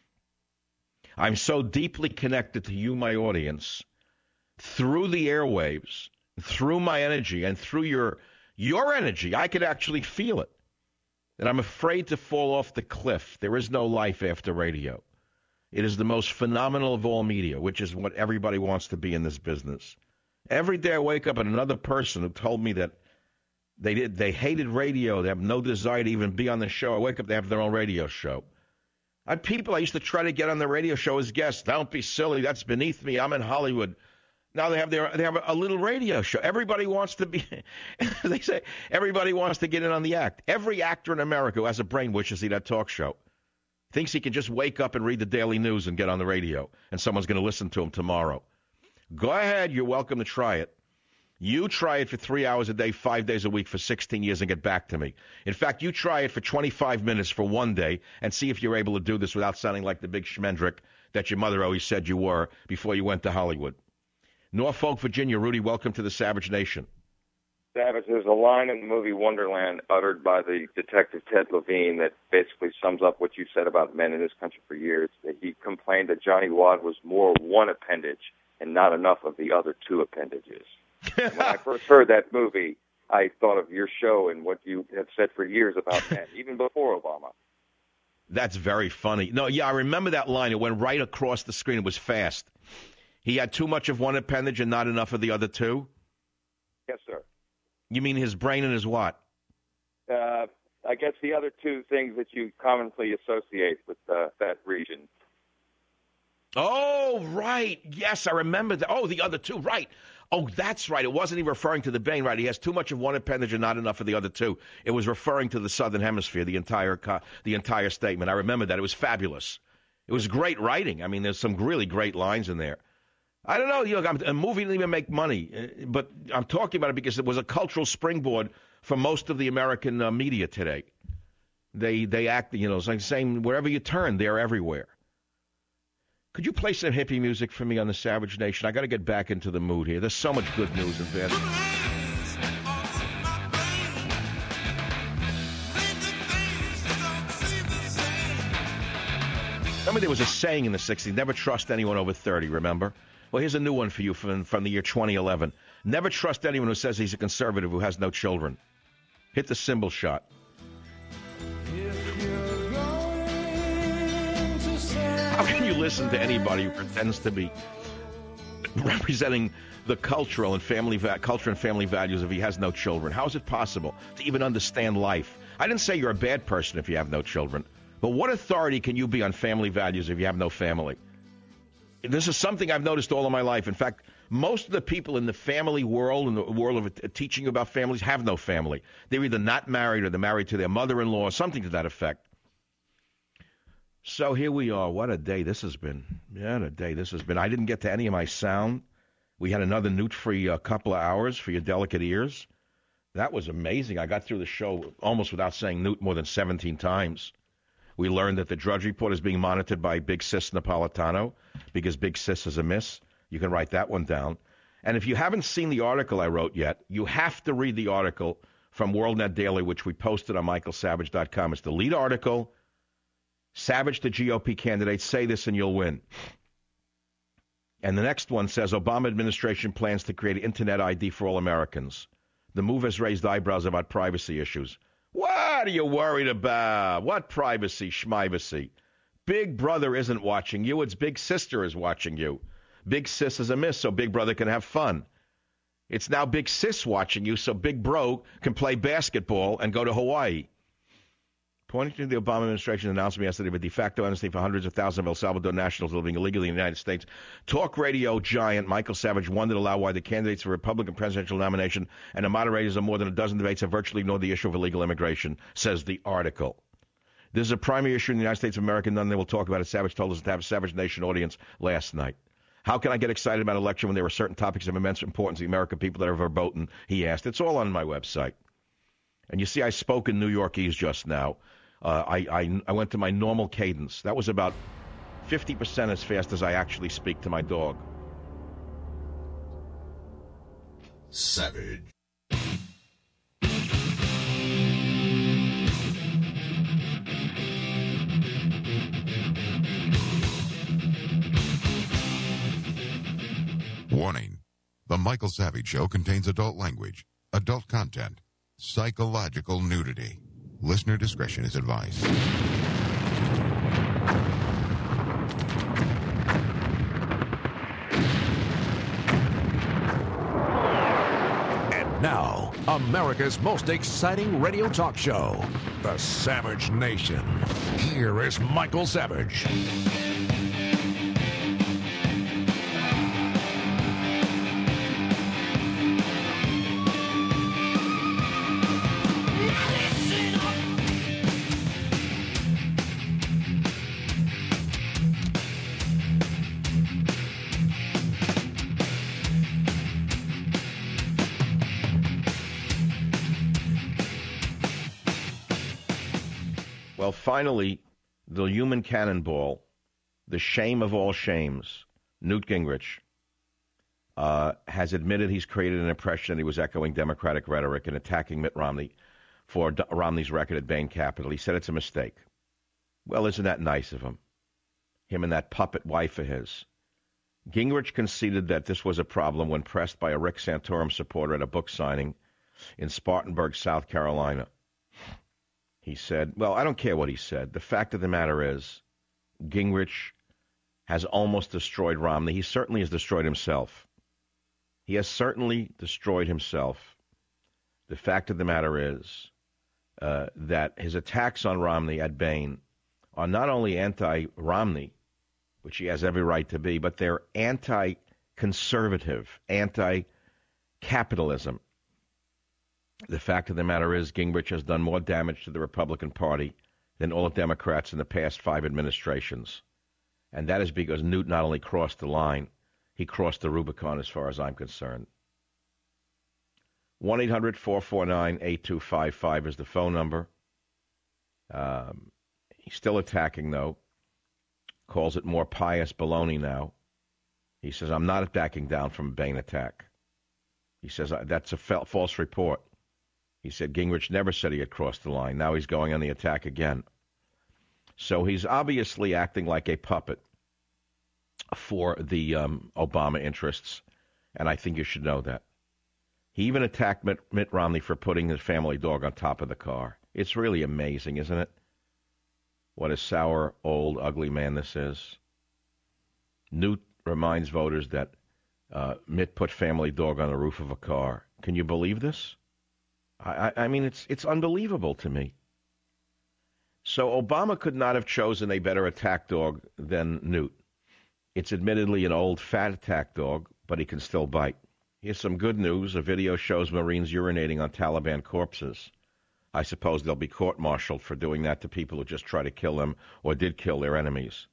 I'm so deeply connected to you, my audience, through the airwaves, through my energy, and through your your energy. I could actually feel it. And I'm afraid to fall off the cliff. There is no life after radio. It is the most phenomenal of all media, which is what everybody wants to be in this business. Every day I wake up and another person who told me that They did. They hated radio. They have no desire to even be on the show. I wake up, they have their own radio show. I had people I used to try to get on the radio show as guests. Don't be silly. That's beneath me. I'm in Hollywood. Now they have their they have a little radio show. Everybody wants to be. They say everybody wants to get in on the act. Every actor in America who has a brain wishes he'd have a talk show. Thinks he can just wake up and read the Daily News and get on the radio, and someone's going to listen to him tomorrow. Go ahead. You're welcome to try it. You try it for three hours a day, five days a week for sixteen years and get back to me. In fact, you try it for twenty-five minutes for one day and see if you're able to do this without sounding like the big schmendrick that your mother always said you were before you went to Hollywood. Norfolk, Virginia. Rudy, welcome to the Savage Nation. Savage, there's a line in the movie Wonderland uttered by the detective Ted Levine that basically sums up what you said about men in this country for years. That he complained that Johnny Wad was more one appendage and not enough of the other two appendages. When I first heard that movie, I thought of your show and what you have said for years about men, even before Obama. That's very funny. No, yeah, I remember that line. It went right across the screen. It was fast. He had too much of one appendage and not enough of the other two? Yes, sir. You mean his brain and his what? Uh, I guess the other two things that you commonly associate with uh, that region. Oh, right. Yes, I remember that. Oh, the other two. Right. Oh, that's right. It wasn't even referring to the brain, right? He has too much of one appendage and not enough of the other two. It was referring to the Southern Hemisphere, the entire co- the entire statement. I remember that. It was fabulous. It was great writing. I mean, there's some really great lines in there. I don't know. You know, a movie didn't even make money, but I'm talking about it because it was a cultural springboard for most of the American uh, media today. They they act, you know, it's like saying wherever you turn, they're everywhere. Could you play some hippie music for me on the Savage Nation? I got to get back into the mood here. There's so much good news in bed. Remember, there was a saying in the sixties, never trust anyone over thirty, remember? Well, here's a new one for you from, from the year twenty eleven. Never trust anyone who says he's a conservative who has no children. Hit the cymbal shot. How can you listen to anybody who pretends to be representing the cultural and family va- culture and family values if he has no children? How is it possible to even understand life? I didn't say you're a bad person if you have no children, but what authority can you be on family values if you have no family? This is something I've noticed all of my life. In fact, most of the people in the family world, in the world of teaching about families, have no family. They're either not married or they're married to their mother-in-law, something to that effect. So here we are. What a day this has been. Yeah, what a day this has been. I didn't get to any of my sound. We had another newt-free uh, couple of hours for your delicate ears. That was amazing. I got through the show almost without saying newt more than seventeen times. We learned that the Drudge Report is being monitored by Big Sis Napolitano because Big Sis is a miss. You can write that one down. And if you haven't seen the article I wrote yet, you have to read the article from WorldNet Daily, which we posted on michael savage dot com. It's the lead article. Savage to G O P candidates, say this and you'll win. And the next one says, Obama administration plans to create Internet I D for all Americans. The move has raised eyebrows about privacy issues. What are you worried about? What privacy, schmivacy? Big Brother isn't watching you. It's Big Sister is watching you. Big Sis is a miss, so Big Brother can have fun. It's now Big Sis watching you, so Big Bro can play basketball and go to Hawaii. Pointing to the Obama administration announcement yesterday of a de facto amnesty for hundreds of thousands of El Salvador nationals living illegally in the United States, talk radio giant Michael Savage wondered aloud why the candidates for the Republican presidential nomination and the moderators of more than a dozen debates have virtually ignored the issue of illegal immigration, says the article. This is a primary issue in the United States of America, none they will talk about it. Savage told us to have a Savage Nation audience last night. How can I get excited about an election when there are certain topics of immense importance to the American people that are verboten, he asked. It's all on my website. And you see, I spoke in New Yorkese just now. Uh, I, I I went to my normal cadence. That was about fifty percent as fast as I actually speak to my dog. Savage. Warning. The Michael Savage Show contains adult language, adult content, psychological nudity. Listener discretion is advised. And Now, America's most exciting radio talk show, The Savage Nation. Here is Michael Savage. Well, finally, the human cannonball, the shame of all shames, Newt Gingrich, uh, has admitted he's created an impression that he was echoing Democratic rhetoric and attacking Mitt Romney for D- Romney's record at Bain Capital. He said it's a mistake. Well, isn't that nice of him? Him and that puppet wife of his. Gingrich conceded that this was a problem when pressed by a Rick Santorum supporter at a book signing in Spartanburg, South Carolina. He said, well, I don't care what he said. The fact of the matter is, Gingrich has almost destroyed Romney. He certainly has destroyed himself. He has certainly destroyed himself. The fact of the matter is uh, that his attacks on Romney at Bain are not only anti-Romney, which he has every right to be, but they're anti-conservative, anti-capitalism. The fact of the matter is Gingrich has done more damage to the Republican Party than all the Democrats in the past five administrations. And that is because Newt not only crossed the line, he crossed the Rubicon as far as I'm concerned. one eight hundred four four nine eight two five five is the phone number. Um, he's still attacking, though. Calls it more pious baloney now. He says, I'm not backing down from a Bain attack. He says, that's a fa- false report. He said Gingrich never said he had crossed the line. Now he's going on the attack again. So he's obviously acting like a puppet for the um, Obama interests, and I think you should know that. He even attacked Mitt, Mitt Romney for putting his family dog on top of the car. It's really amazing, isn't it? What a sour, old, ugly man this is. Newt reminds voters that uh, Mitt put family dog on the roof of a car. Can you believe this? I, I mean, it's it's unbelievable to me. So Obama could not have chosen a better attack dog than Newt. It's admittedly an old, fat attack dog, but he can still bite. Here's some good news. A video shows Marines urinating on Taliban corpses. I suppose they'll be court-martialed for doing that to people who just try to kill them or did kill their enemies.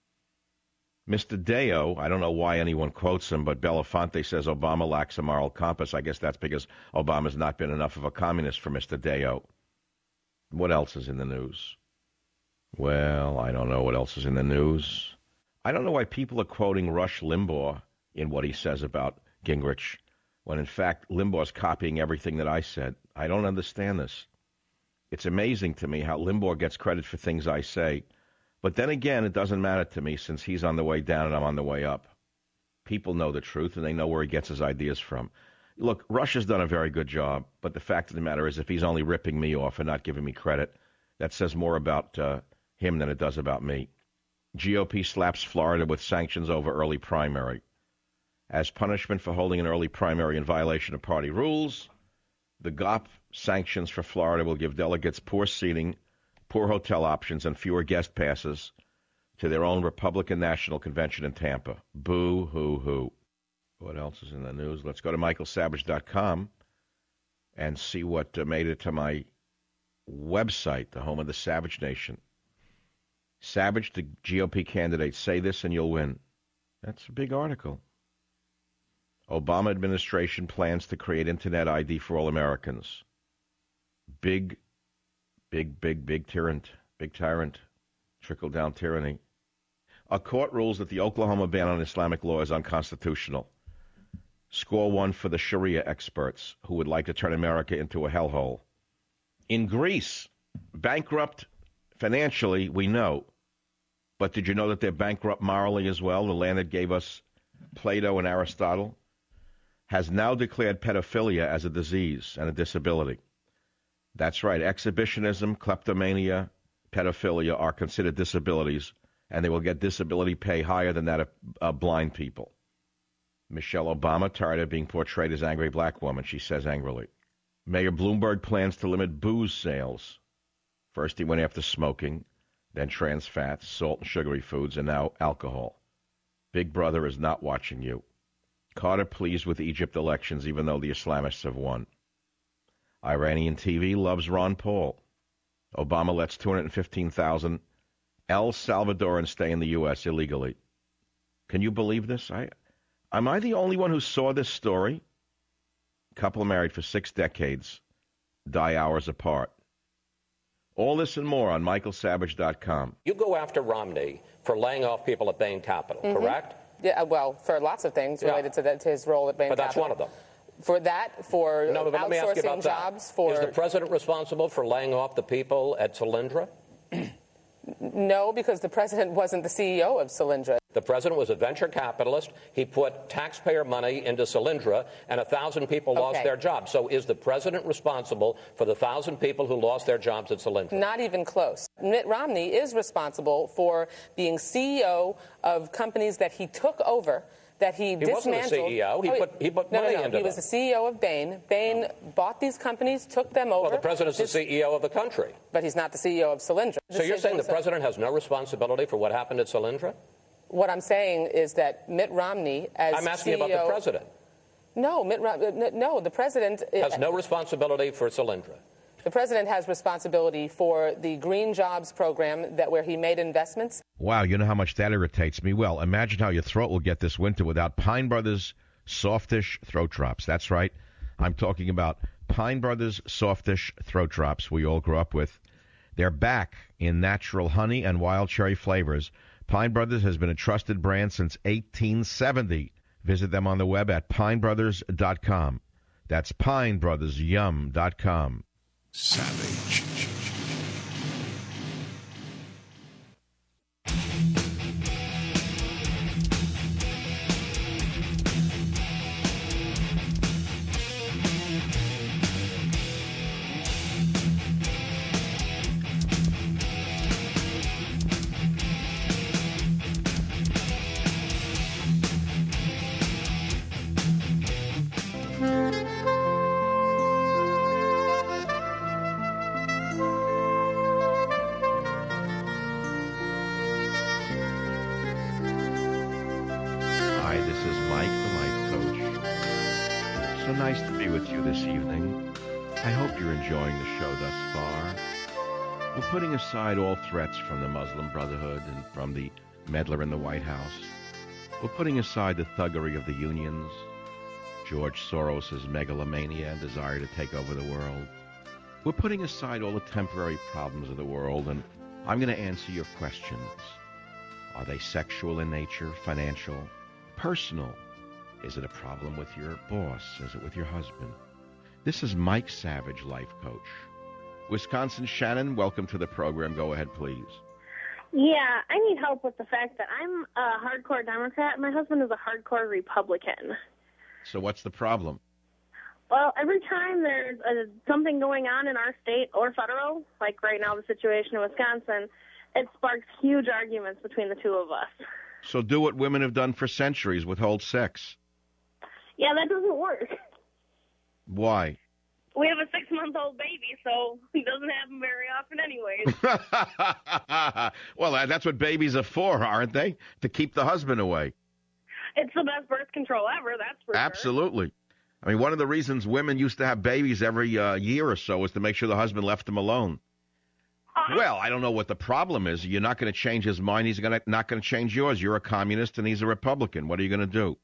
Mister Deo, I don't know why anyone quotes him, but Belafonte says Obama lacks a moral compass. I guess that's because Obama's not been enough of a communist for Mister Deo. What else is in the news? Well, I don't know what else is in the news. I don't know why people are quoting Rush Limbaugh in what he says about Gingrich, when in fact Limbaugh's copying everything that I said. I don't understand this. It's amazing to me how Limbaugh gets credit for things I say. But then again, it doesn't matter to me since he's on the way down and I'm on the way up. People know the truth, and they know where he gets his ideas from. Look, Rush has done a very good job, but the fact of the matter is if he's only ripping me off and not giving me credit, that says more about uh, him than it does about me. G O P slaps Florida with sanctions over early primary. As punishment for holding an early primary in violation of party rules, the G O P sanctions for Florida will give delegates poor seating, poor hotel options, and fewer guest passes to their own Republican National Convention in Tampa. Boo, hoo, hoo. What else is in the news? Let's go to michael savage dot com and see what uh, made it to my website, the home of the Savage Nation. Savage, the G O P candidate, say this and you'll win. That's a big article. Obama administration plans to create Internet I D for all Americans. Big Big, big, big tyrant, big tyrant, trickle-down tyranny. A court rules that the Oklahoma ban on Islamic law is unconstitutional. Score one for the Sharia experts who would like to turn America into a hellhole. In Greece, bankrupt financially, we know. But did you know that they're bankrupt morally as well? The land that gave us Plato and Aristotle has now declared pedophilia as a disease and a disability. That's right. Exhibitionism, kleptomania, pedophilia are considered disabilities, and they will get disability pay higher than that of uh, blind people. Michelle Obama, tired of being portrayed as angry black woman, she says angrily. Mayor Bloomberg plans to limit booze sales. First he went after smoking, then trans fats, salt and sugary foods, and now alcohol. Big Brother is not watching you. Carter pleased with Egypt elections, even though the Islamists have won. Iranian T V loves Ron Paul. Obama lets two hundred fifteen thousand El Salvadorans stay in the U S illegally. Can you believe this? I, am I the only one who saw this story? Couple married for six decades, die hours apart. All this and more on michael savage dot com. You go after Romney for laying off people at Bain Capital, mm-hmm. correct? Yeah, well, for lots of things related yeah. to, that, to his role at Bain but Capital. But that's one of them. For that, for no, but outsourcing let me ask you about jobs, that. for... Is the president responsible for laying off the people at Solyndra? No, because the president wasn't the C E O of Solyndra. The president was a venture capitalist. He put taxpayer money into Solyndra, and a thousand people okay. lost their jobs. So is the president responsible for the thousand people who lost their jobs at Solyndra? Not even close. Mitt Romney is responsible for being C E O of companies that he took over, that he, he dismantled. He wasn't the C E O. He oh, put, he put no, money no, no. into He them. was the C E O of Bain. Bain oh. bought these companies, took them over. Well, the president's this, the C E O of the country. But he's not the C E O of Solyndra. So you're saying the president has no responsibility for what happened at Solyndra? What I'm saying is that Mitt Romney, as I'm asking C E O, you about the president. No, Mitt Rom- no, the president has no responsibility for Solyndra. The president has responsibility for the Green Jobs program, that where he made investments. Wow, you know how much that irritates me? Well, imagine how your throat will get this winter without Pine Brothers Softish Throat Drops. That's right. I'm talking about Pine Brothers Softish Throat Drops we all grew up with. They're back in natural honey and wild cherry flavors. Pine Brothers has been a trusted brand since eighteen seventy. Visit them on the web at pine brothers dot com. That's pine brothers yum dot com. Savage. Putting aside all threats from the Muslim Brotherhood and from the meddler in the White House, we're putting aside the thuggery of the unions, George Soros' megalomania and desire to take over the world. We're putting aside all the temporary problems of the world, and I'm going to answer your questions. Are they sexual in nature, financial, personal? Is it a problem with your boss? Is it with your husband? This is Mike Savage, Life Coach. Wisconsin Shannon, welcome to the program. Go ahead, please. Yeah, I need help with the fact that I'm a hardcore Democrat and my husband is a hardcore Republican. So what's the problem? Well, every time there's a, something going on in our state or federal, like right now the situation in Wisconsin, it sparks huge arguments between the two of us. So do what women have done for centuries, withhold sex. Yeah, that doesn't work. Why? We have a six-month-old baby, so it doesn't happen very often anyways. Well, that's what babies are for, aren't they? To keep the husband away. It's the best birth control ever, that's for Absolutely. Sure. I mean, one of the reasons women used to have babies every uh, year or so was to make sure the husband left them alone. Uh-huh. Well, I don't know what the problem is. You're not going to change his mind. He's gonna, not going to change yours. You're a communist and he's a Republican. What are you going to do?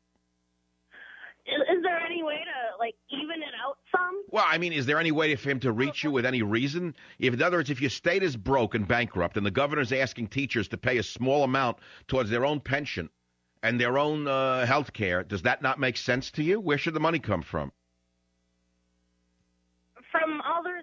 Is, is there any way to, like, even it out some? Well, I mean, is there any way for him to reach you with any reason? If, in other words, if your state is broke and bankrupt and the governor's asking teachers to pay a small amount towards their own pension and their own uh, health care, does that not make sense to you? Where should the money come from? From all the...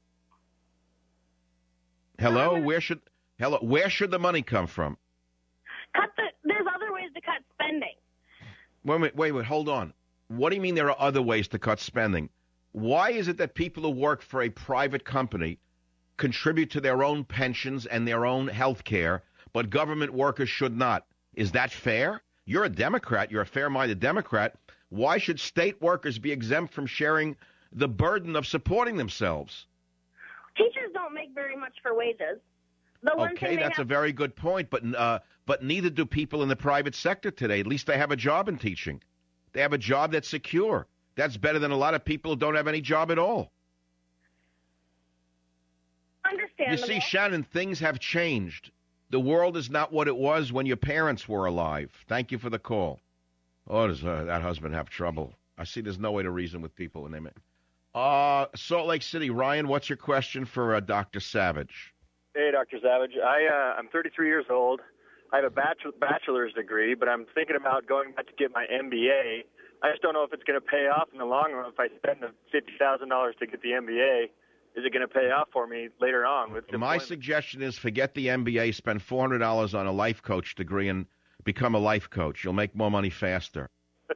Hello? Where should hello? Where should the money come from? Cut the, there's other ways to cut spending. Wait, wait, wait, wait, hold on. What do you mean there are other ways to cut spending? Why is it that people who work for a private company contribute to their own pensions and their own health care, but government workers should not? Is that fair? You're a Democrat. You're a fair-minded Democrat. Why should state workers be exempt from sharing the burden of supporting themselves? Teachers don't make very much for wages. The one Okay, thing they that's have- a very good point, but uh, but neither do people in the private sector today. At least they have a job in teaching. They have a job that's secure. That's better than a lot of people who don't have any job at all. You Understandable. see, Shannon, things have changed. The world is not what it was when your parents were alive. Thank you for the call. Oh, does uh, that husband have trouble? I see there's no way to reason with people when they make. Uh, Salt Lake City, Ryan, what's your question for uh, Doctor Savage? Hey, Doctor Savage. I, uh, I'm thirty-three years old. I have a bachelor, bachelor's degree, but I'm thinking about going back to get my M B A. I just don't know if it's going to pay off in the long run. If I spend the fifty thousand dollars to get the M B A, is it going to pay off for me later on? With My suggestion is forget the M B A, spend four hundred dollars on a life coach degree, and become a life coach. You'll make more money faster.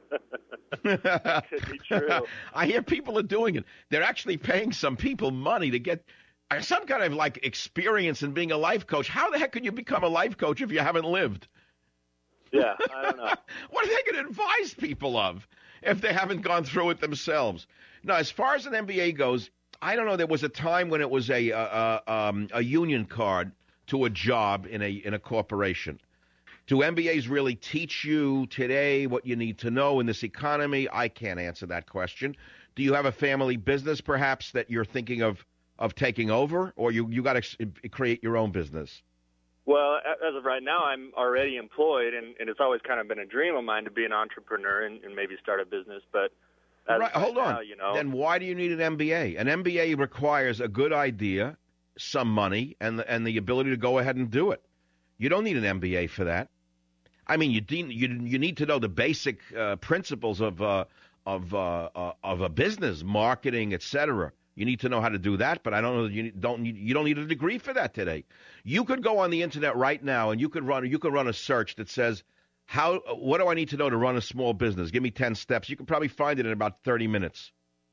That could be true. I hear people are doing it. They're actually paying some people money to get some kind of, like, experience in being a life coach. How the heck can you become a life coach if you haven't lived? Yeah, I don't know. What are they going to advise people of if they haven't gone through it themselves? Now, as far as an M B A goes, I don't know. There was a time when it was a uh, um, a union card to a job in a in a corporation. Do M B As really teach you today what you need to know in this economy? I can't answer that question. Do you have a family business, perhaps, that you're thinking of of taking over, or you you got to create your own business? Well, as of right now, I'm already employed, and, and it's always kind of been a dream of mine to be an entrepreneur and, and maybe start a business. But as right, of hold right on. now, you know, Then why do you need an M B A? An M B A requires a good idea, some money, and the, and the ability to go ahead and do it. You don't need an M B A for that. I mean, you de- you you need to know the basic uh, principles of uh, of uh, uh, of a business, marketing, et cetera. You need to know how to do that, but I don't know that you don't need, you don't need a degree for that today. You could go on the internet right now and you could run you could run a search that says, how what do I need to know to run a small business? Give me ten steps. You can probably find it in about thirty minutes.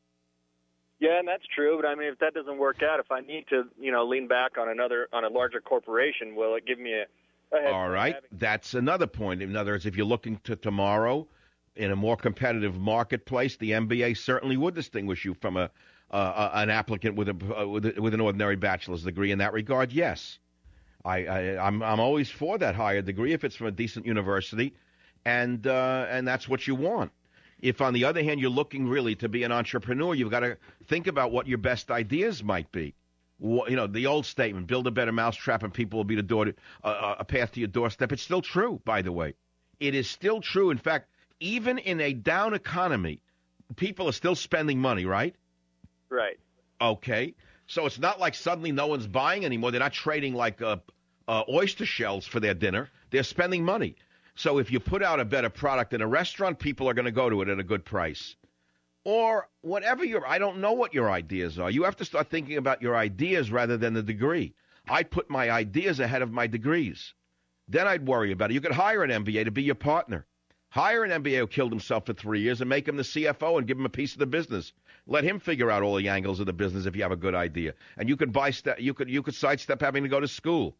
yeah, and that's true. But I mean, if that doesn't work out, if I need to, you know, lean back on another on a larger corporation, will it give me a All right, that's another point. In other words, if you're looking to tomorrow in a more competitive marketplace, the M B A certainly would distinguish you from a uh, an applicant with a, uh, with a with an ordinary bachelor's degree. In that regard, yes, I, I I'm I'm always for that higher degree if it's from a decent university, and uh, and that's what you want. If, on the other hand, you're looking really to be an entrepreneur, you've got to think about what your best ideas might be. You know, the old statement, build a better mousetrap and people will be the door to, uh, a path to your doorstep. It's still true, by the way. It is still true. In fact, even in a down economy, people are still spending money, right? Right. Okay. So it's not like suddenly no one's buying anymore. They're not trading like uh, uh, oyster shells for their dinner. They're spending money. So if you put out a better product in a restaurant, people are going to go to it at a good price. Or whatever your, I don't know what your ideas are. You have to start thinking about your ideas rather than the degree. I put my ideas ahead of my degrees. Then I'd worry about it. You could hire an M B A to be your partner. Hire an M B A who killed himself for three years and make him the C F O and give him a piece of the business. Let him figure out all the angles of the business if you have a good idea. And you could buy ste- you could you could sidestep having to go to school.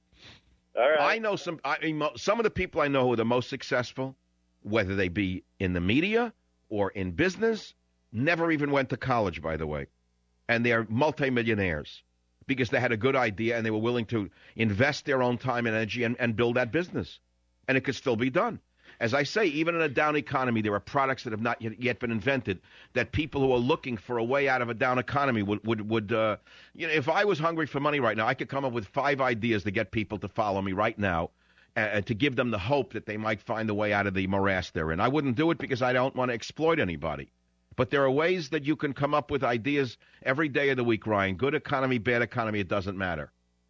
All right. I know some I mean, some of the people I know who are the most successful, whether they be in the media or in business, never even went to college, by the way. And they're multimillionaires because they had a good idea and they were willing to invest their own time and energy and, and build that business. And it could still be done. As I say, even in a down economy, there are products that have not yet been invented that people who are looking for a way out of a down economy would, would, would uh, you know, if I was hungry for money right now, I could come up with five ideas to get people to follow me right now and uh, to give them the hope that they might find a way out of the morass they're in. I wouldn't do it because I don't want to exploit anybody. But there are ways that you can come up with ideas every day of the week, Ryan. Good economy, bad economy, it doesn't matter.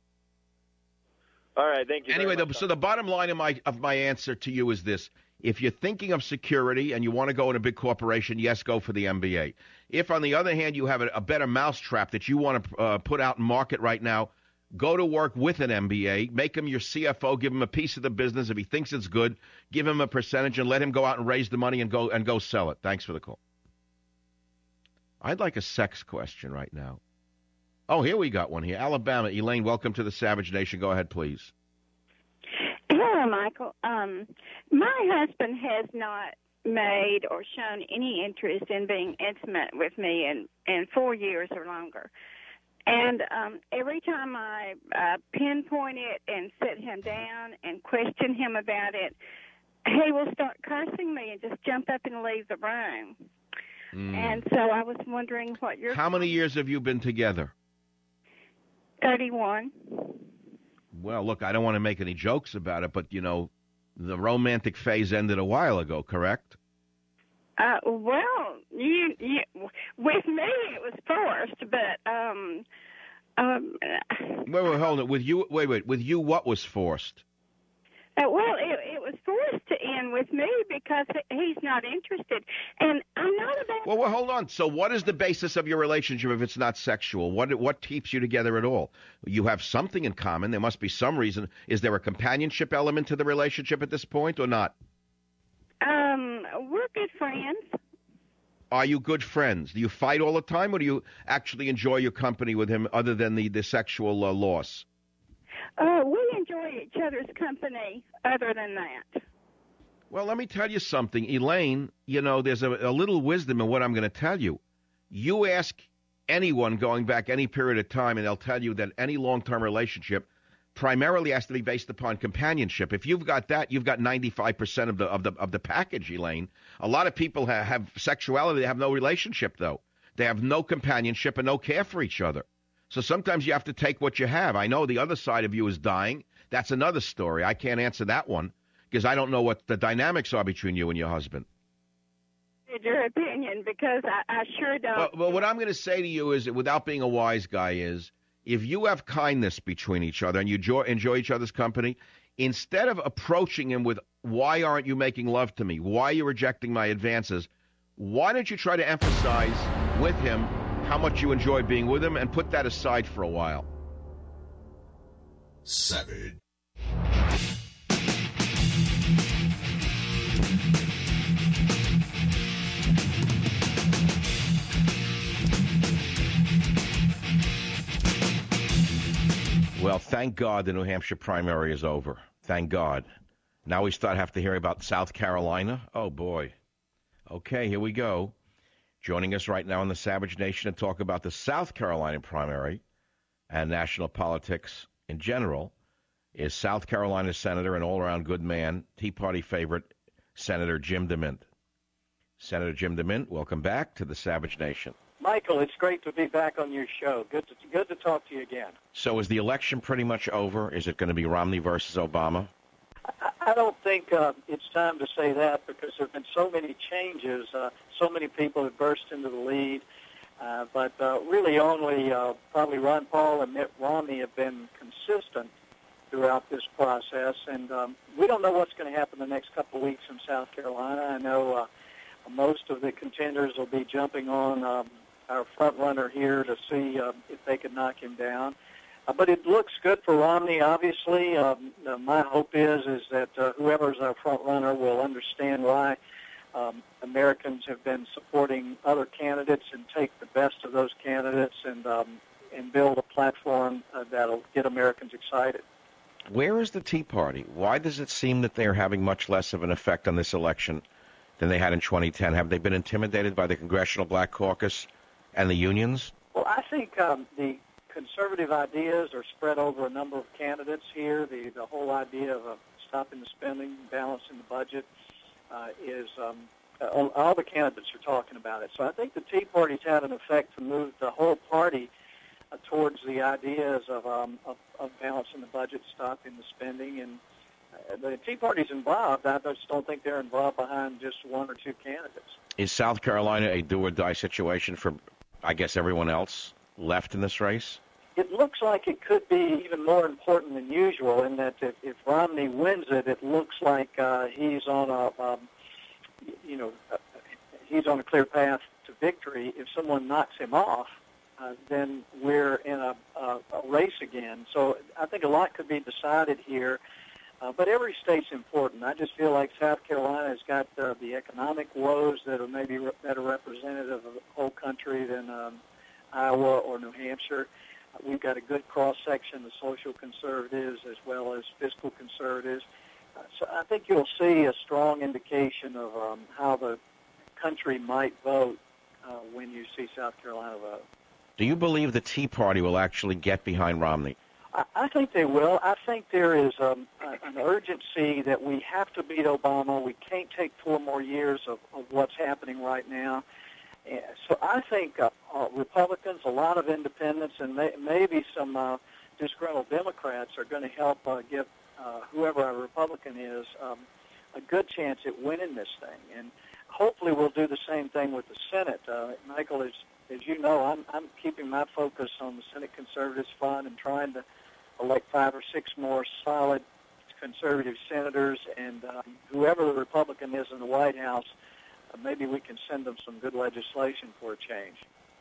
All right, thank you. Anyway, very the, much. so the bottom line of my of my answer to you is this. If you're thinking of security and you want to go in a big corporation, yes, go for the M B A. If, on the other hand, you have a, a better mousetrap that you want to uh, put out and market right now, go to work with an M B A, make him your C F O, give him a piece of the business. If he thinks it's good, give him a percentage and let him go out and raise the money and go and go sell it. Thanks for the call. I'd like a sex question right now. Oh, here we got one here. Alabama. Elaine, welcome to the Savage Nation. Go ahead, please. Yeah, Hello, Michael. Um, my husband has not made or shown any interest in being intimate with me in, in four years or longer. And um, every time I uh, pinpoint it and sit him down and question him about it, he will start cursing me and just jump up and leave the room. Mm. And so I was wondering what your... How many years have you been together? thirty-one. Well, look, I don't want to make any jokes about it, but, you know, the romantic phase ended a while ago, correct? Uh, well, you, you, with me it was forced, but um, um. Wait, wait, hold it. With you, wait, wait. With you, what was forced? Uh, well, it, it was forced to end with me because he's not interested, and I'm not about. Well, well, hold on. So, what is the basis of your relationship if it's not sexual? What what keeps you together at all? You have something in common. There must be some reason. Is there a companionship element to the relationship at this point, or not? Um, we're good friends. Are you good friends? Do you fight all the time, or do you actually enjoy your company with him other than the, the sexual uh, loss? Uh, we enjoy each other's company other than that. Well, let me tell you something. Elaine, you know, there's a, a little wisdom in what I'm going to tell you. You ask anyone going back any period of time, and they'll tell you that any long-term relationship primarily has to be based upon companionship. If you've got that, you've got ninety-five percent of the of the of the package, Elaine. A lot of people have, have sexuality. They have no relationship, though. They have no companionship and no care for each other. So sometimes you have to take what you have. I know the other side of you is dying. That's another story. I can't answer that one because I don't know what the dynamics are between you and your husband. Your opinion, because I, I sure don't. Well, well, what I'm going to say to you is, without being a wise guy, is if you have kindness between each other and you enjoy, enjoy each other's company, instead of approaching him with, why aren't you making love to me? Why are you rejecting my advances? Why don't you try to emphasize with him how much you enjoy being with him and put that aside for a while? Savage. Well, thank God the New Hampshire primary is over. Thank God. Now we start have to hear about South Carolina. Oh, boy. Okay, here we go. Joining us right now in the Savage Nation to talk about the South Carolina primary and national politics in general is South Carolina Senator and all-around good man, Tea Party favorite, Senator Jim DeMint. Senator Jim DeMint, welcome back to the Savage Nation. Michael, it's great to be back on your show. Good to good to talk to you again. So is the election pretty much over? Is it going to be Romney versus Obama? I, I don't think uh, it's time to say that because there have been so many changes. Uh, so many people have burst into the lead. Uh, but uh, really only uh, probably Ron Paul and Mitt Romney have been consistent throughout this process. And um, we don't know what's going to happen the next couple of weeks in South Carolina. I know uh, most of the contenders will be jumping on um, our front runner here to see uh, if they can knock him down. Uh, but it looks good for Romney, obviously. Um, uh, my hope is is that uh, whoever's our front runner will understand why um, Americans have been supporting other candidates and take the best of those candidates and um, and build a platform uh, that'll get Americans excited. Where is the Tea Party? Why does it seem that they're having much less of an effect on this election than they had in twenty ten? Have they been intimidated by the Congressional Black Caucus and the unions? Well, I think um, the conservative ideas are spread over a number of candidates here. The, the whole idea of uh, stopping the spending, balancing the budget uh, is um, all, all the candidates are talking about it. So I think the Tea Party's had an effect to move the whole party uh, towards the ideas of, um, of, of balancing the budget, stopping the spending, and uh, the Tea Party's involved. I just don't think they're involved behind just one or two candidates. Is South Carolina a do-or-die situation for, I guess, everyone else left in this race? It looks like it could be even more important than usual in that if, if Romney wins it, it looks like uh, he's on a, um, you know, uh, he's on a clear path to victory. If someone knocks him off, uh, then we're in a, a, a race again. So I think a lot could be decided here. Uh, but every state's important. I just feel like South Carolina has got uh, the economic woes that are maybe re- better representative of the whole country than um, Iowa or New Hampshire. Uh, we've got a good cross-section of social conservatives as well as fiscal conservatives. so I think you'll see a strong indication of um, how the country might vote uh, when you see South Carolina vote. Do you believe the Tea Party will actually get behind Romney? I, I think they will. I think there is um, a, an urgency that we have to beat Obama. We can't take four more years of, of what's happening right now. And so I think uh, uh, Republicans, a lot of independents, and may, maybe some uh, disgruntled Democrats are going to help uh, give uh, whoever our Republican is um, a good chance at winning this thing. And hopefully we'll do the same thing with the Senate. Uh, Michael, as, as you know, I'm, I'm keeping my focus on the Senate Conservatives Fund and trying to elect five or six more solid conservative senators, and um, whoever the Republican is in the White House, uh, maybe we can send them some good legislation for a change.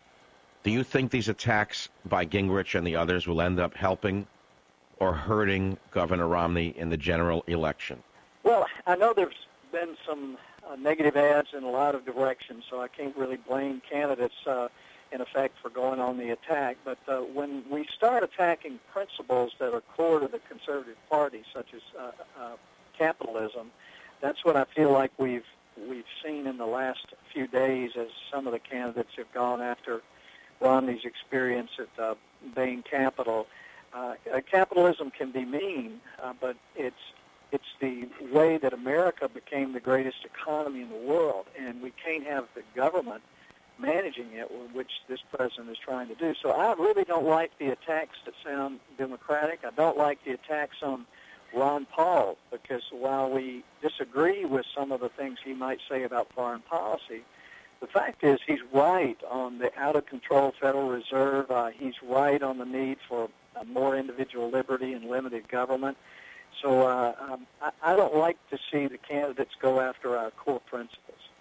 Do you think these attacks by Gingrich and the others will end up helping or hurting Governor Romney in the general election? Well, I know there's been some uh, negative ads in a lot of directions, so I can't really blame candidates, uh, in effect, for going on the attack. But uh, when we start attacking principles that are core to the Conservative Party, such as uh, uh, capitalism, that's what I feel like we've we've seen in the last few days as some of the candidates have gone after Romney's experience at uh, Bain Capital. Uh, capitalism can be mean, uh, but it's it's the way that America became the greatest economy in the world, and we can't have the government managing it, which this president is trying to do. So I really don't like the attacks that sound Democratic. I don't like the attacks on Ron Paul, because while we disagree with some of the things he might say about foreign policy, the fact is he's right on the out-of-control Federal Reserve. Uh, he's right on the need for uh, more individual liberty and limited government. So uh, um, I, I don't like to see the candidates go after our core principles.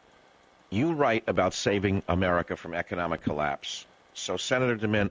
You write about saving America from economic collapse. So, Senator DeMint,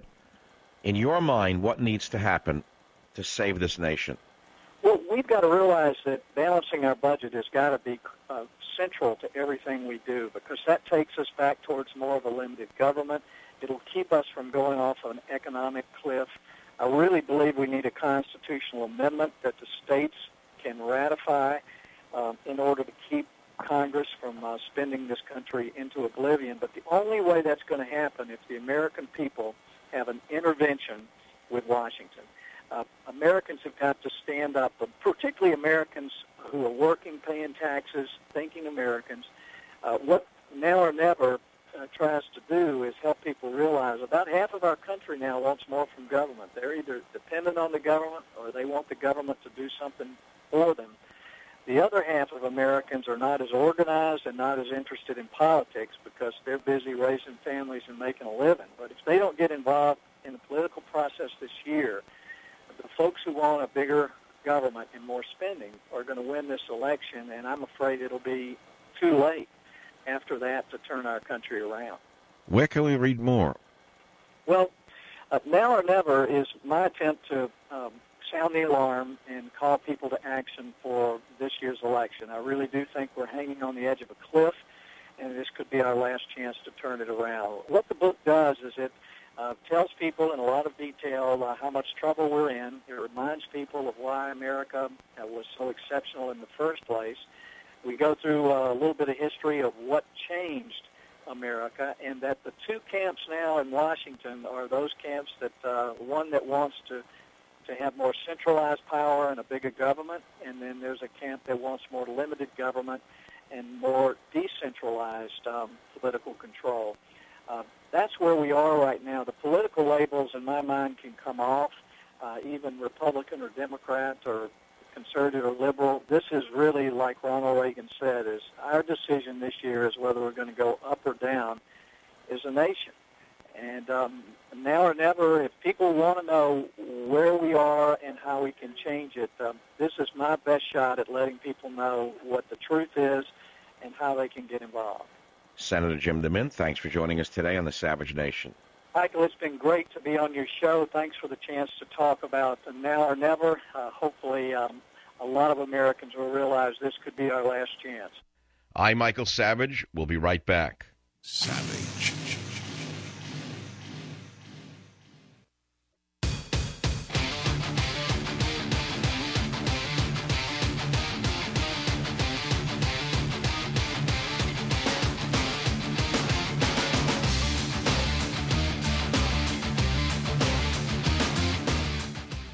in your mind, what needs to happen to save this nation? Well, we've got to realize that balancing our budget has got to be uh, central to everything we do, because that takes us back towards more of a limited government. It'll keep us from going off an economic cliff. I really believe we need a constitutional amendment that the states can ratify uh, in order to keep Congress from uh, spending this country into oblivion. But the only way that's going to happen if the American people have an intervention with Washington. Uh, Americans have got to stand up, particularly Americans who are working, paying taxes, thinking Americans. Uh, what Now or Never uh, tries to do is help people realize about half of our country now wants more from government. They're either dependent on the government or they want the government to do something for them. The other half of Americans are not as organized and not as interested in politics because they're busy raising families and making a living. But if they don't get involved in the political process this year, the folks who want a bigger government and more spending are going to win this election, and I'm afraid it'll be too late after that to turn our country around. Where can we read more? Well, uh, Now or Never is my attempt to um, sound the alarm and call people to action for this year's election. I really do think we're hanging on the edge of a cliff, and this could be our last chance to turn it around. What the book does is it uh, tells people in a lot of detail uh, how much trouble we're in. It reminds people of why America uh, was so exceptional in the first place. We go through uh, a little bit of history of what changed America, and that the two camps now in Washington are those camps that uh, one that wants to to have more centralized power and a bigger government, and then there's a camp that wants more limited government and more decentralized um, political control. Uh, that's where we are right now. The political labels, in my mind, can come off, uh, even Republican or Democrat or conservative or liberal. This is really, like Ronald Reagan said, is our decision this year is whether we're going to go up or down as a nation. And um, now or never, if people want to know where we are and how we can change it, um, this is my best shot at letting people know what the truth is and how they can get involved. Senator Jim DeMint, thanks for joining us today on the Savage Nation. Michael, it's been great to be on your show. Thanks for the chance to talk about Now or Never. Uh, hopefully um, a lot of Americans will realize this could be our last chance. I'm Michael Savage. We'll be right back. Savage.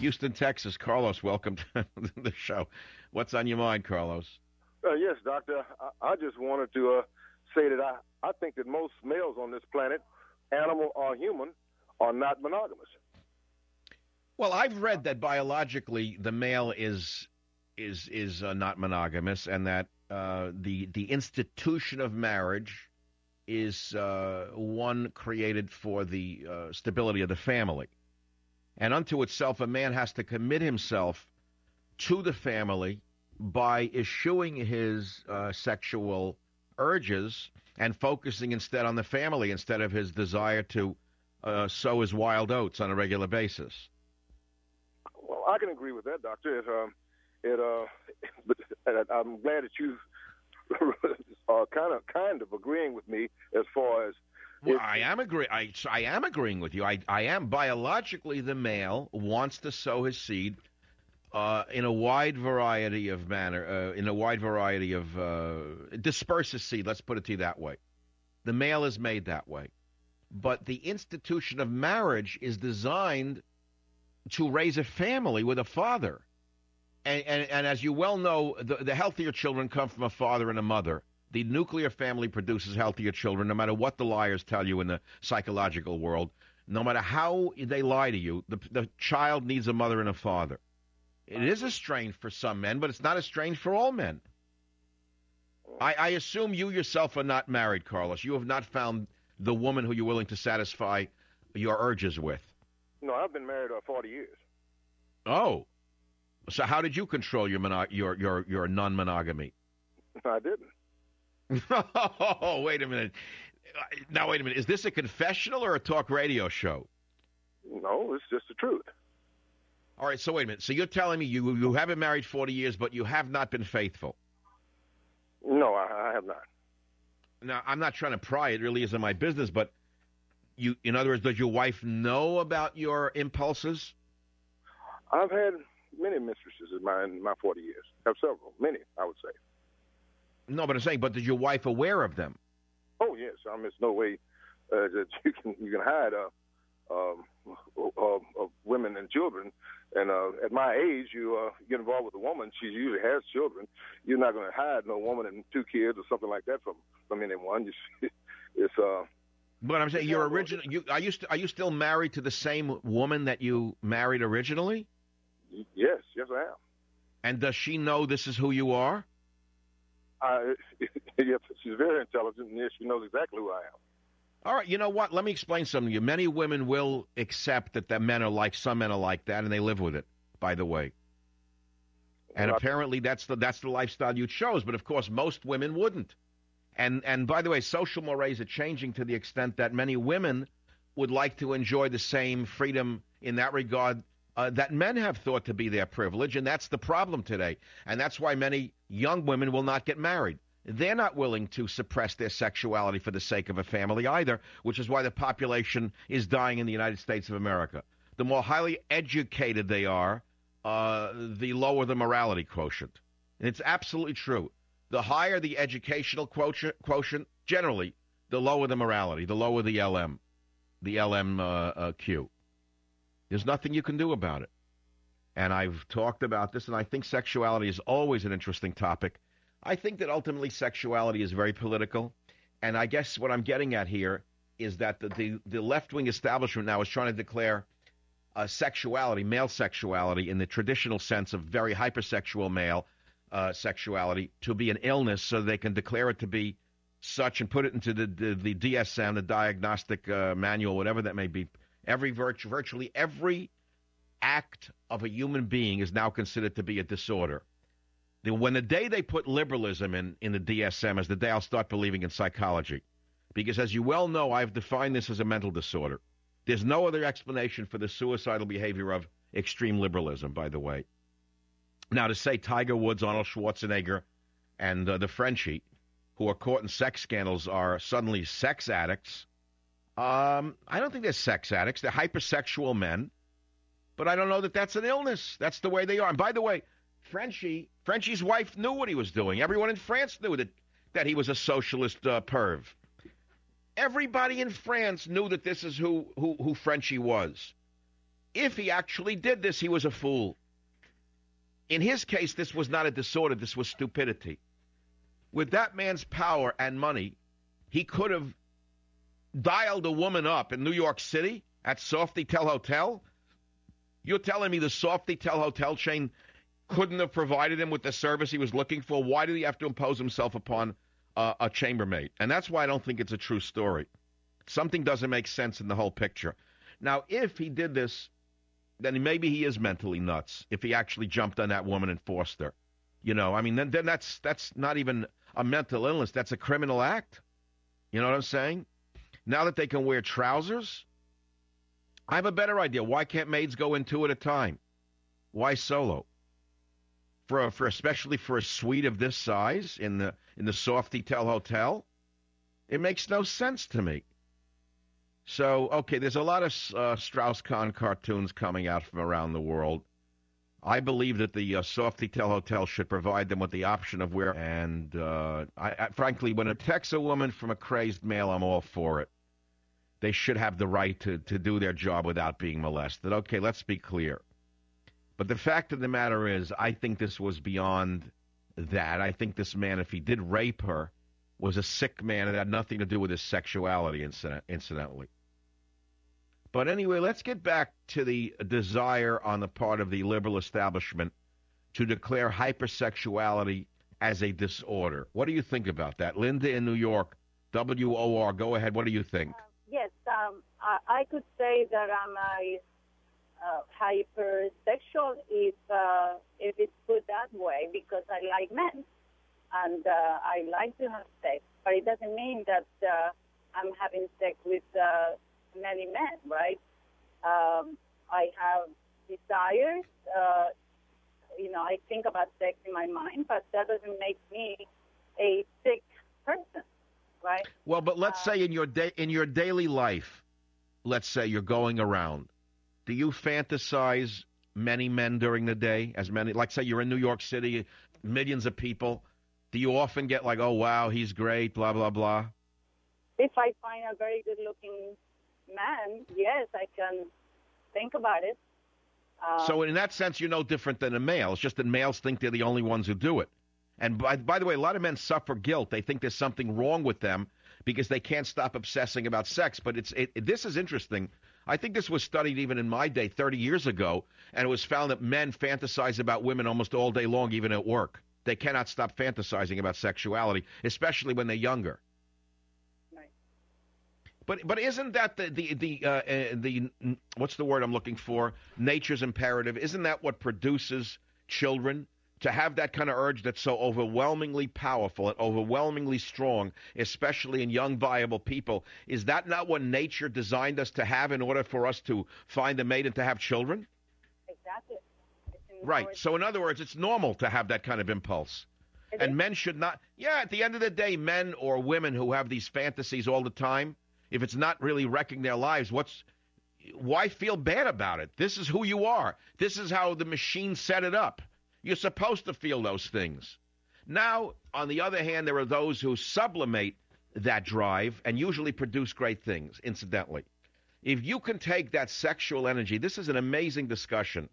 Houston, Texas. Carlos, welcome to the show. What's on your mind, Carlos? Uh, yes, Doctor. I, I just wanted to uh, say that I, I think that most males on this planet, animal or human, are not monogamous. Well, I've read that biologically the male is is is uh, not monogamous, and that uh, the the institution of marriage is uh, one created for the uh, stability of the family. And unto itself, a man has to commit himself to the family by eschewing his uh, sexual urges and focusing instead on the family instead of his desire to uh, sow his wild oats on a regular basis. Well, I can agree with that, Doctor. It, um, it, uh, I'm glad that you are kind of kind of agreeing with me as far as. Well, I am agree. I, I am agreeing with you. I I am biologically the male wants to sow his seed uh, in a wide variety of manner, uh, in a wide variety of uh, disperse his seed. Let's put it to you that way. The male is made that way, but the institution of marriage is designed to raise a family with a father, and and, and as you well know, the, the healthier children come from a father and a mother. The nuclear family produces healthier children, no matter what the liars tell you in the psychological world. No matter how they lie to you, the, the child needs a mother and a father. It is a strain for some men, but it's not a strain for all men. I, I assume you yourself are not married, Carlos. You have not found the woman who you're willing to satisfy your urges with. No, I've been married for forty years. Oh. So how did you control your mono- your your, your non-monogamy? I didn't. Oh, wait a minute. Now, wait a minute. Is this a confessional or a talk radio show? No, it's just the truth. All right, so wait a minute. So you're telling me you you haven't married forty years, but you have not been faithful? No, I, I have not. Now, I'm not trying to pry. It really isn't my business, but you, in other words, does your wife know about your impulses? I've had many mistresses in my, in my forty years. I have several. Many, I would say. No, but I'm saying, but is your wife aware of them? Oh yes, I mean, there's no way uh, that you can you can hide uh, um, uh, uh, women and children. And uh, at my age, you uh, get involved with a woman. She usually has children. You're not going to hide no woman and two kids or something like that from from anyone. You, it's. Uh, but I'm saying, you're original. You are you st- are you still married to the same woman that you married originally? Yes, yes, I am. And does she know this is who you are? Uh, yes, she's very intelligent, and yes, she knows exactly who I am. All right, you know what? Let me explain something to you. Many women will accept that the men are like, some men are like that, and they live with it, by the way. And apparently that's the that's the lifestyle you chose, but of course most women wouldn't. And and by the way, social mores are changing to the extent that many women would like to enjoy the same freedom in that regard uh, that men have thought to be their privilege, and that's the problem today. And that's why many young women will not get married. They're not willing to suppress their sexuality for the sake of a family either, which is why the population is dying in the United States of America. The more highly educated they are, uh, the lower the morality quotient. And it's absolutely true. The higher the educational quotient, quotient, generally, the lower the morality, the lower the L M, the L M uh, uh, Q. There's nothing you can do about it. And I've talked about this, and I think sexuality is always an interesting topic. I think that ultimately sexuality is very political, and I guess what I'm getting at here is that the, the, the left-wing establishment now is trying to declare uh, sexuality, male sexuality, in the traditional sense of very hypersexual male uh, sexuality, to be an illness, so they can declare it to be such and put it into the, the, the D S M, the diagnostic uh, manual, whatever that may be. Every virtu- virtually every act of a human being is now considered to be a disorder. When the day they put liberalism in, in the D S M is the day I'll start believing in psychology. Because as you well know, I've defined this as a mental disorder. There's no other explanation for the suicidal behavior of extreme liberalism, by the way. Now, to say Tiger Woods, Arnold Schwarzenegger, and uh, the Frenchie, who are caught in sex scandals, are suddenly sex addicts, um, I don't think they're sex addicts. They're hypersexual men. But I don't know that that's an illness. That's the way they are. And by the way, Frenchie, Frenchie's wife knew what he was doing. Everyone in France knew that, that he was a socialist uh, perv. Everybody in France knew that this is who, who, who Frenchie was. if he actually did this, he was a fool. In his case, this was not a disorder. This was stupidity. With that man's power and money, he could have dialed a woman up in New York City at Sofitel Hotel. You're telling me the Sofitel Hotel chain couldn't have provided him with the service he was looking for? Why did he have to impose himself upon uh, a chambermaid? And that's why I don't think it's a true story. Something doesn't make sense in the whole picture. Now, if he did this, then maybe he is mentally nuts, if he actually jumped on that woman and forced her. You know, I mean, then, then that's that's not even a mental illness. That's a criminal act. You know what I'm saying? Now that they can wear trousers, I have a better idea. Why can't maids go in two at a time? Why solo? For a, for especially for a suite of this size in the in the Sofitel Hotel, it makes no sense to me. So, okay, there's a lot of uh, Strauss-Kahn cartoons coming out from around the world. I believe that the uh, Sofitel Hotel should provide them with the option of where, and uh, I, I, frankly, when it protects a woman from a crazed male, I'm all for it. They should have the right to, to do their job without being molested. Okay, let's be clear. But the fact of the matter is, I think this was beyond that. I think this man, if he did rape her, was a sick man and had nothing to do with his sexuality, incident, incidentally. But anyway, let's get back to the desire on the part of the liberal establishment to declare hypersexuality as a disorder. What do you think about that? Linda in New York, W O R, go ahead. What do you think? Uh, yes, um, I, I could say that I'm a uh, hypersexual if, uh, if it's put that way, because I like men and uh, I like to have sex. But it doesn't mean that uh, I'm having sex with uh, many men, right? Um, I have desires. Uh, you know, I think about sex in my mind, but that doesn't make me a sick person, right? Well, but let's uh, say in your day in your daily life, let's say you're going around. Do you fantasize many men during the day? As many, like say you're in New York City, millions of people. Do you often get like, oh wow, he's great, blah blah blah? If I find a very good-looking man, yes, I can think about it. Um, so in that sense, you're no different than a male. It's just that males think they're the only ones who do it. And by, by the way, a lot of men suffer guilt. They think there's something wrong with them because they can't stop obsessing about sex. But it's it, this is interesting. I think this was studied even in my day, thirty years ago, and it was found that men fantasize about women almost all day long, even at work. They cannot stop fantasizing about sexuality, especially when they're younger. But but isn't that the the the uh, uh, the what's the word I'm looking for? Nature's imperative. Isn't that what produces children? To have that kind of urge that's so overwhelmingly powerful and overwhelmingly strong, especially in young, viable people. Is that not what nature designed us to have in order for us to find a mate and to have children? Exactly. Right. So in other words, it's normal to have that kind of impulse. It and is? Men should not. Yeah, at the end of the day, men or women who have these fantasies all the time, if it's not really wrecking their lives, what's why feel bad about it? This is who you are. This is how the machine set it up. You're supposed to feel those things. Now, on the other hand, there are those who sublimate that drive and usually produce great things, incidentally. If you can take that sexual energy, this is an amazing discussion.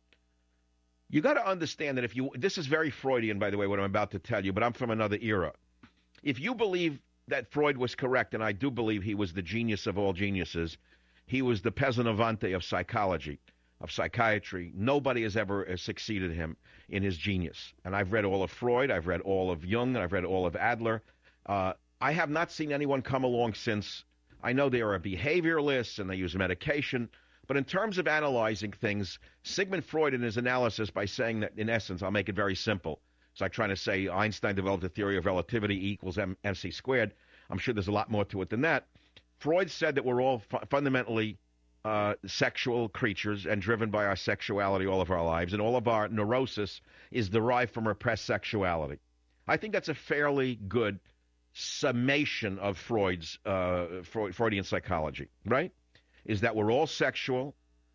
You got to understand that if you, this is very Freudian, by the way, what I'm about to tell you, but I'm from another era. If you believe that Freud was correct, and I do believe he was the genius of all geniuses, he was the Pesavante of psychology, of psychiatry. Nobody has ever uh, succeeded him in his genius. And I've read all of Freud, I've read all of Jung, and I've read all of Adler. Uh, I have not seen anyone come along since. I know they are behavioralists and they use medication, but in terms of analyzing things, Sigmund Freud in his analysis by saying that, in essence, I'll make it very simple. It's like trying to say Einstein developed a theory of relativity, E equals M- mc squared. I'm sure there's a lot more to it than that. Freud said that we're all fu- fundamentally uh, sexual creatures and driven by our sexuality all of our lives, and all of our neurosis is derived from repressed sexuality. I think that's a fairly good summation of Freud's uh, Freud, Freudian psychology, right? Is that we're all sexual,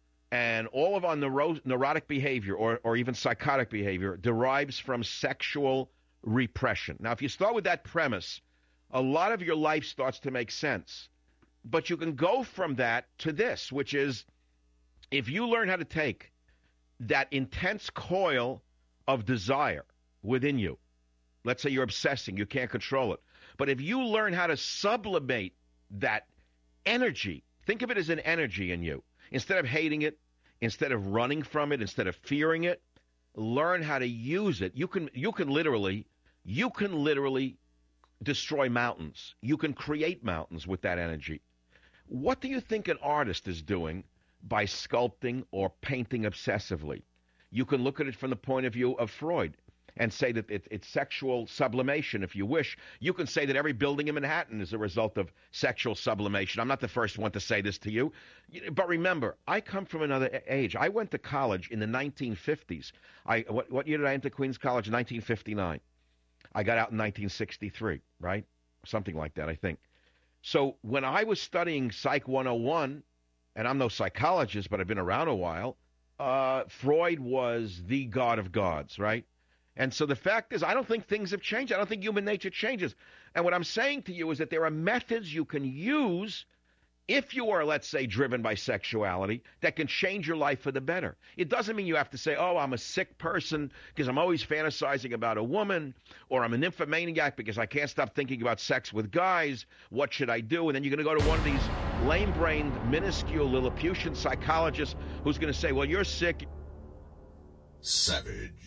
and all of our neuro- neurotic behavior or, or even psychotic behavior derives from sexual repression. Now, if you start with that premise, a lot of your life starts to make sense. But you can go from that to this, which is If you learn how to take that intense coil of desire within you, let's say you're obsessing, you can't control it, but if you learn how to sublimate that energy, think of it as an energy in you, instead of hating it, instead of running from it, instead of fearing it, learn how to use it. You can you can literally you can literally destroy mountains. You can create mountains with that energy. What do you think an artist is doing by sculpting or painting obsessively? You can look at it from the point of view of Freud and say that it, it's sexual sublimation, if you wish. You can say that every building in Manhattan is a result of sexual sublimation. I'm not the first one to say this to you. But remember, I come from another age. I went to college in the nineteen fifties. I what, what year did I enter Queens College? nineteen fifty-nine. I got out in nineteen sixty-three, right? Something like that, I think. So when I was studying Psych one oh one, and I'm no psychologist, but I've been around a while, uh, Freud was the god of gods, right? And so the fact is, I don't think things have changed. I don't think human nature changes. And what I'm saying to you is that there are methods you can use if you are, let's say, driven by sexuality, that can change your life for the better. It doesn't mean you have to say, oh, I'm a sick person because I'm always fantasizing about a woman, or I'm a nymphomaniac because I can't stop thinking about sex with guys. What should I do? And then you're going to go to one of these lame-brained, minuscule Lilliputian psychologists who's going to say, well, you're sick. Savage.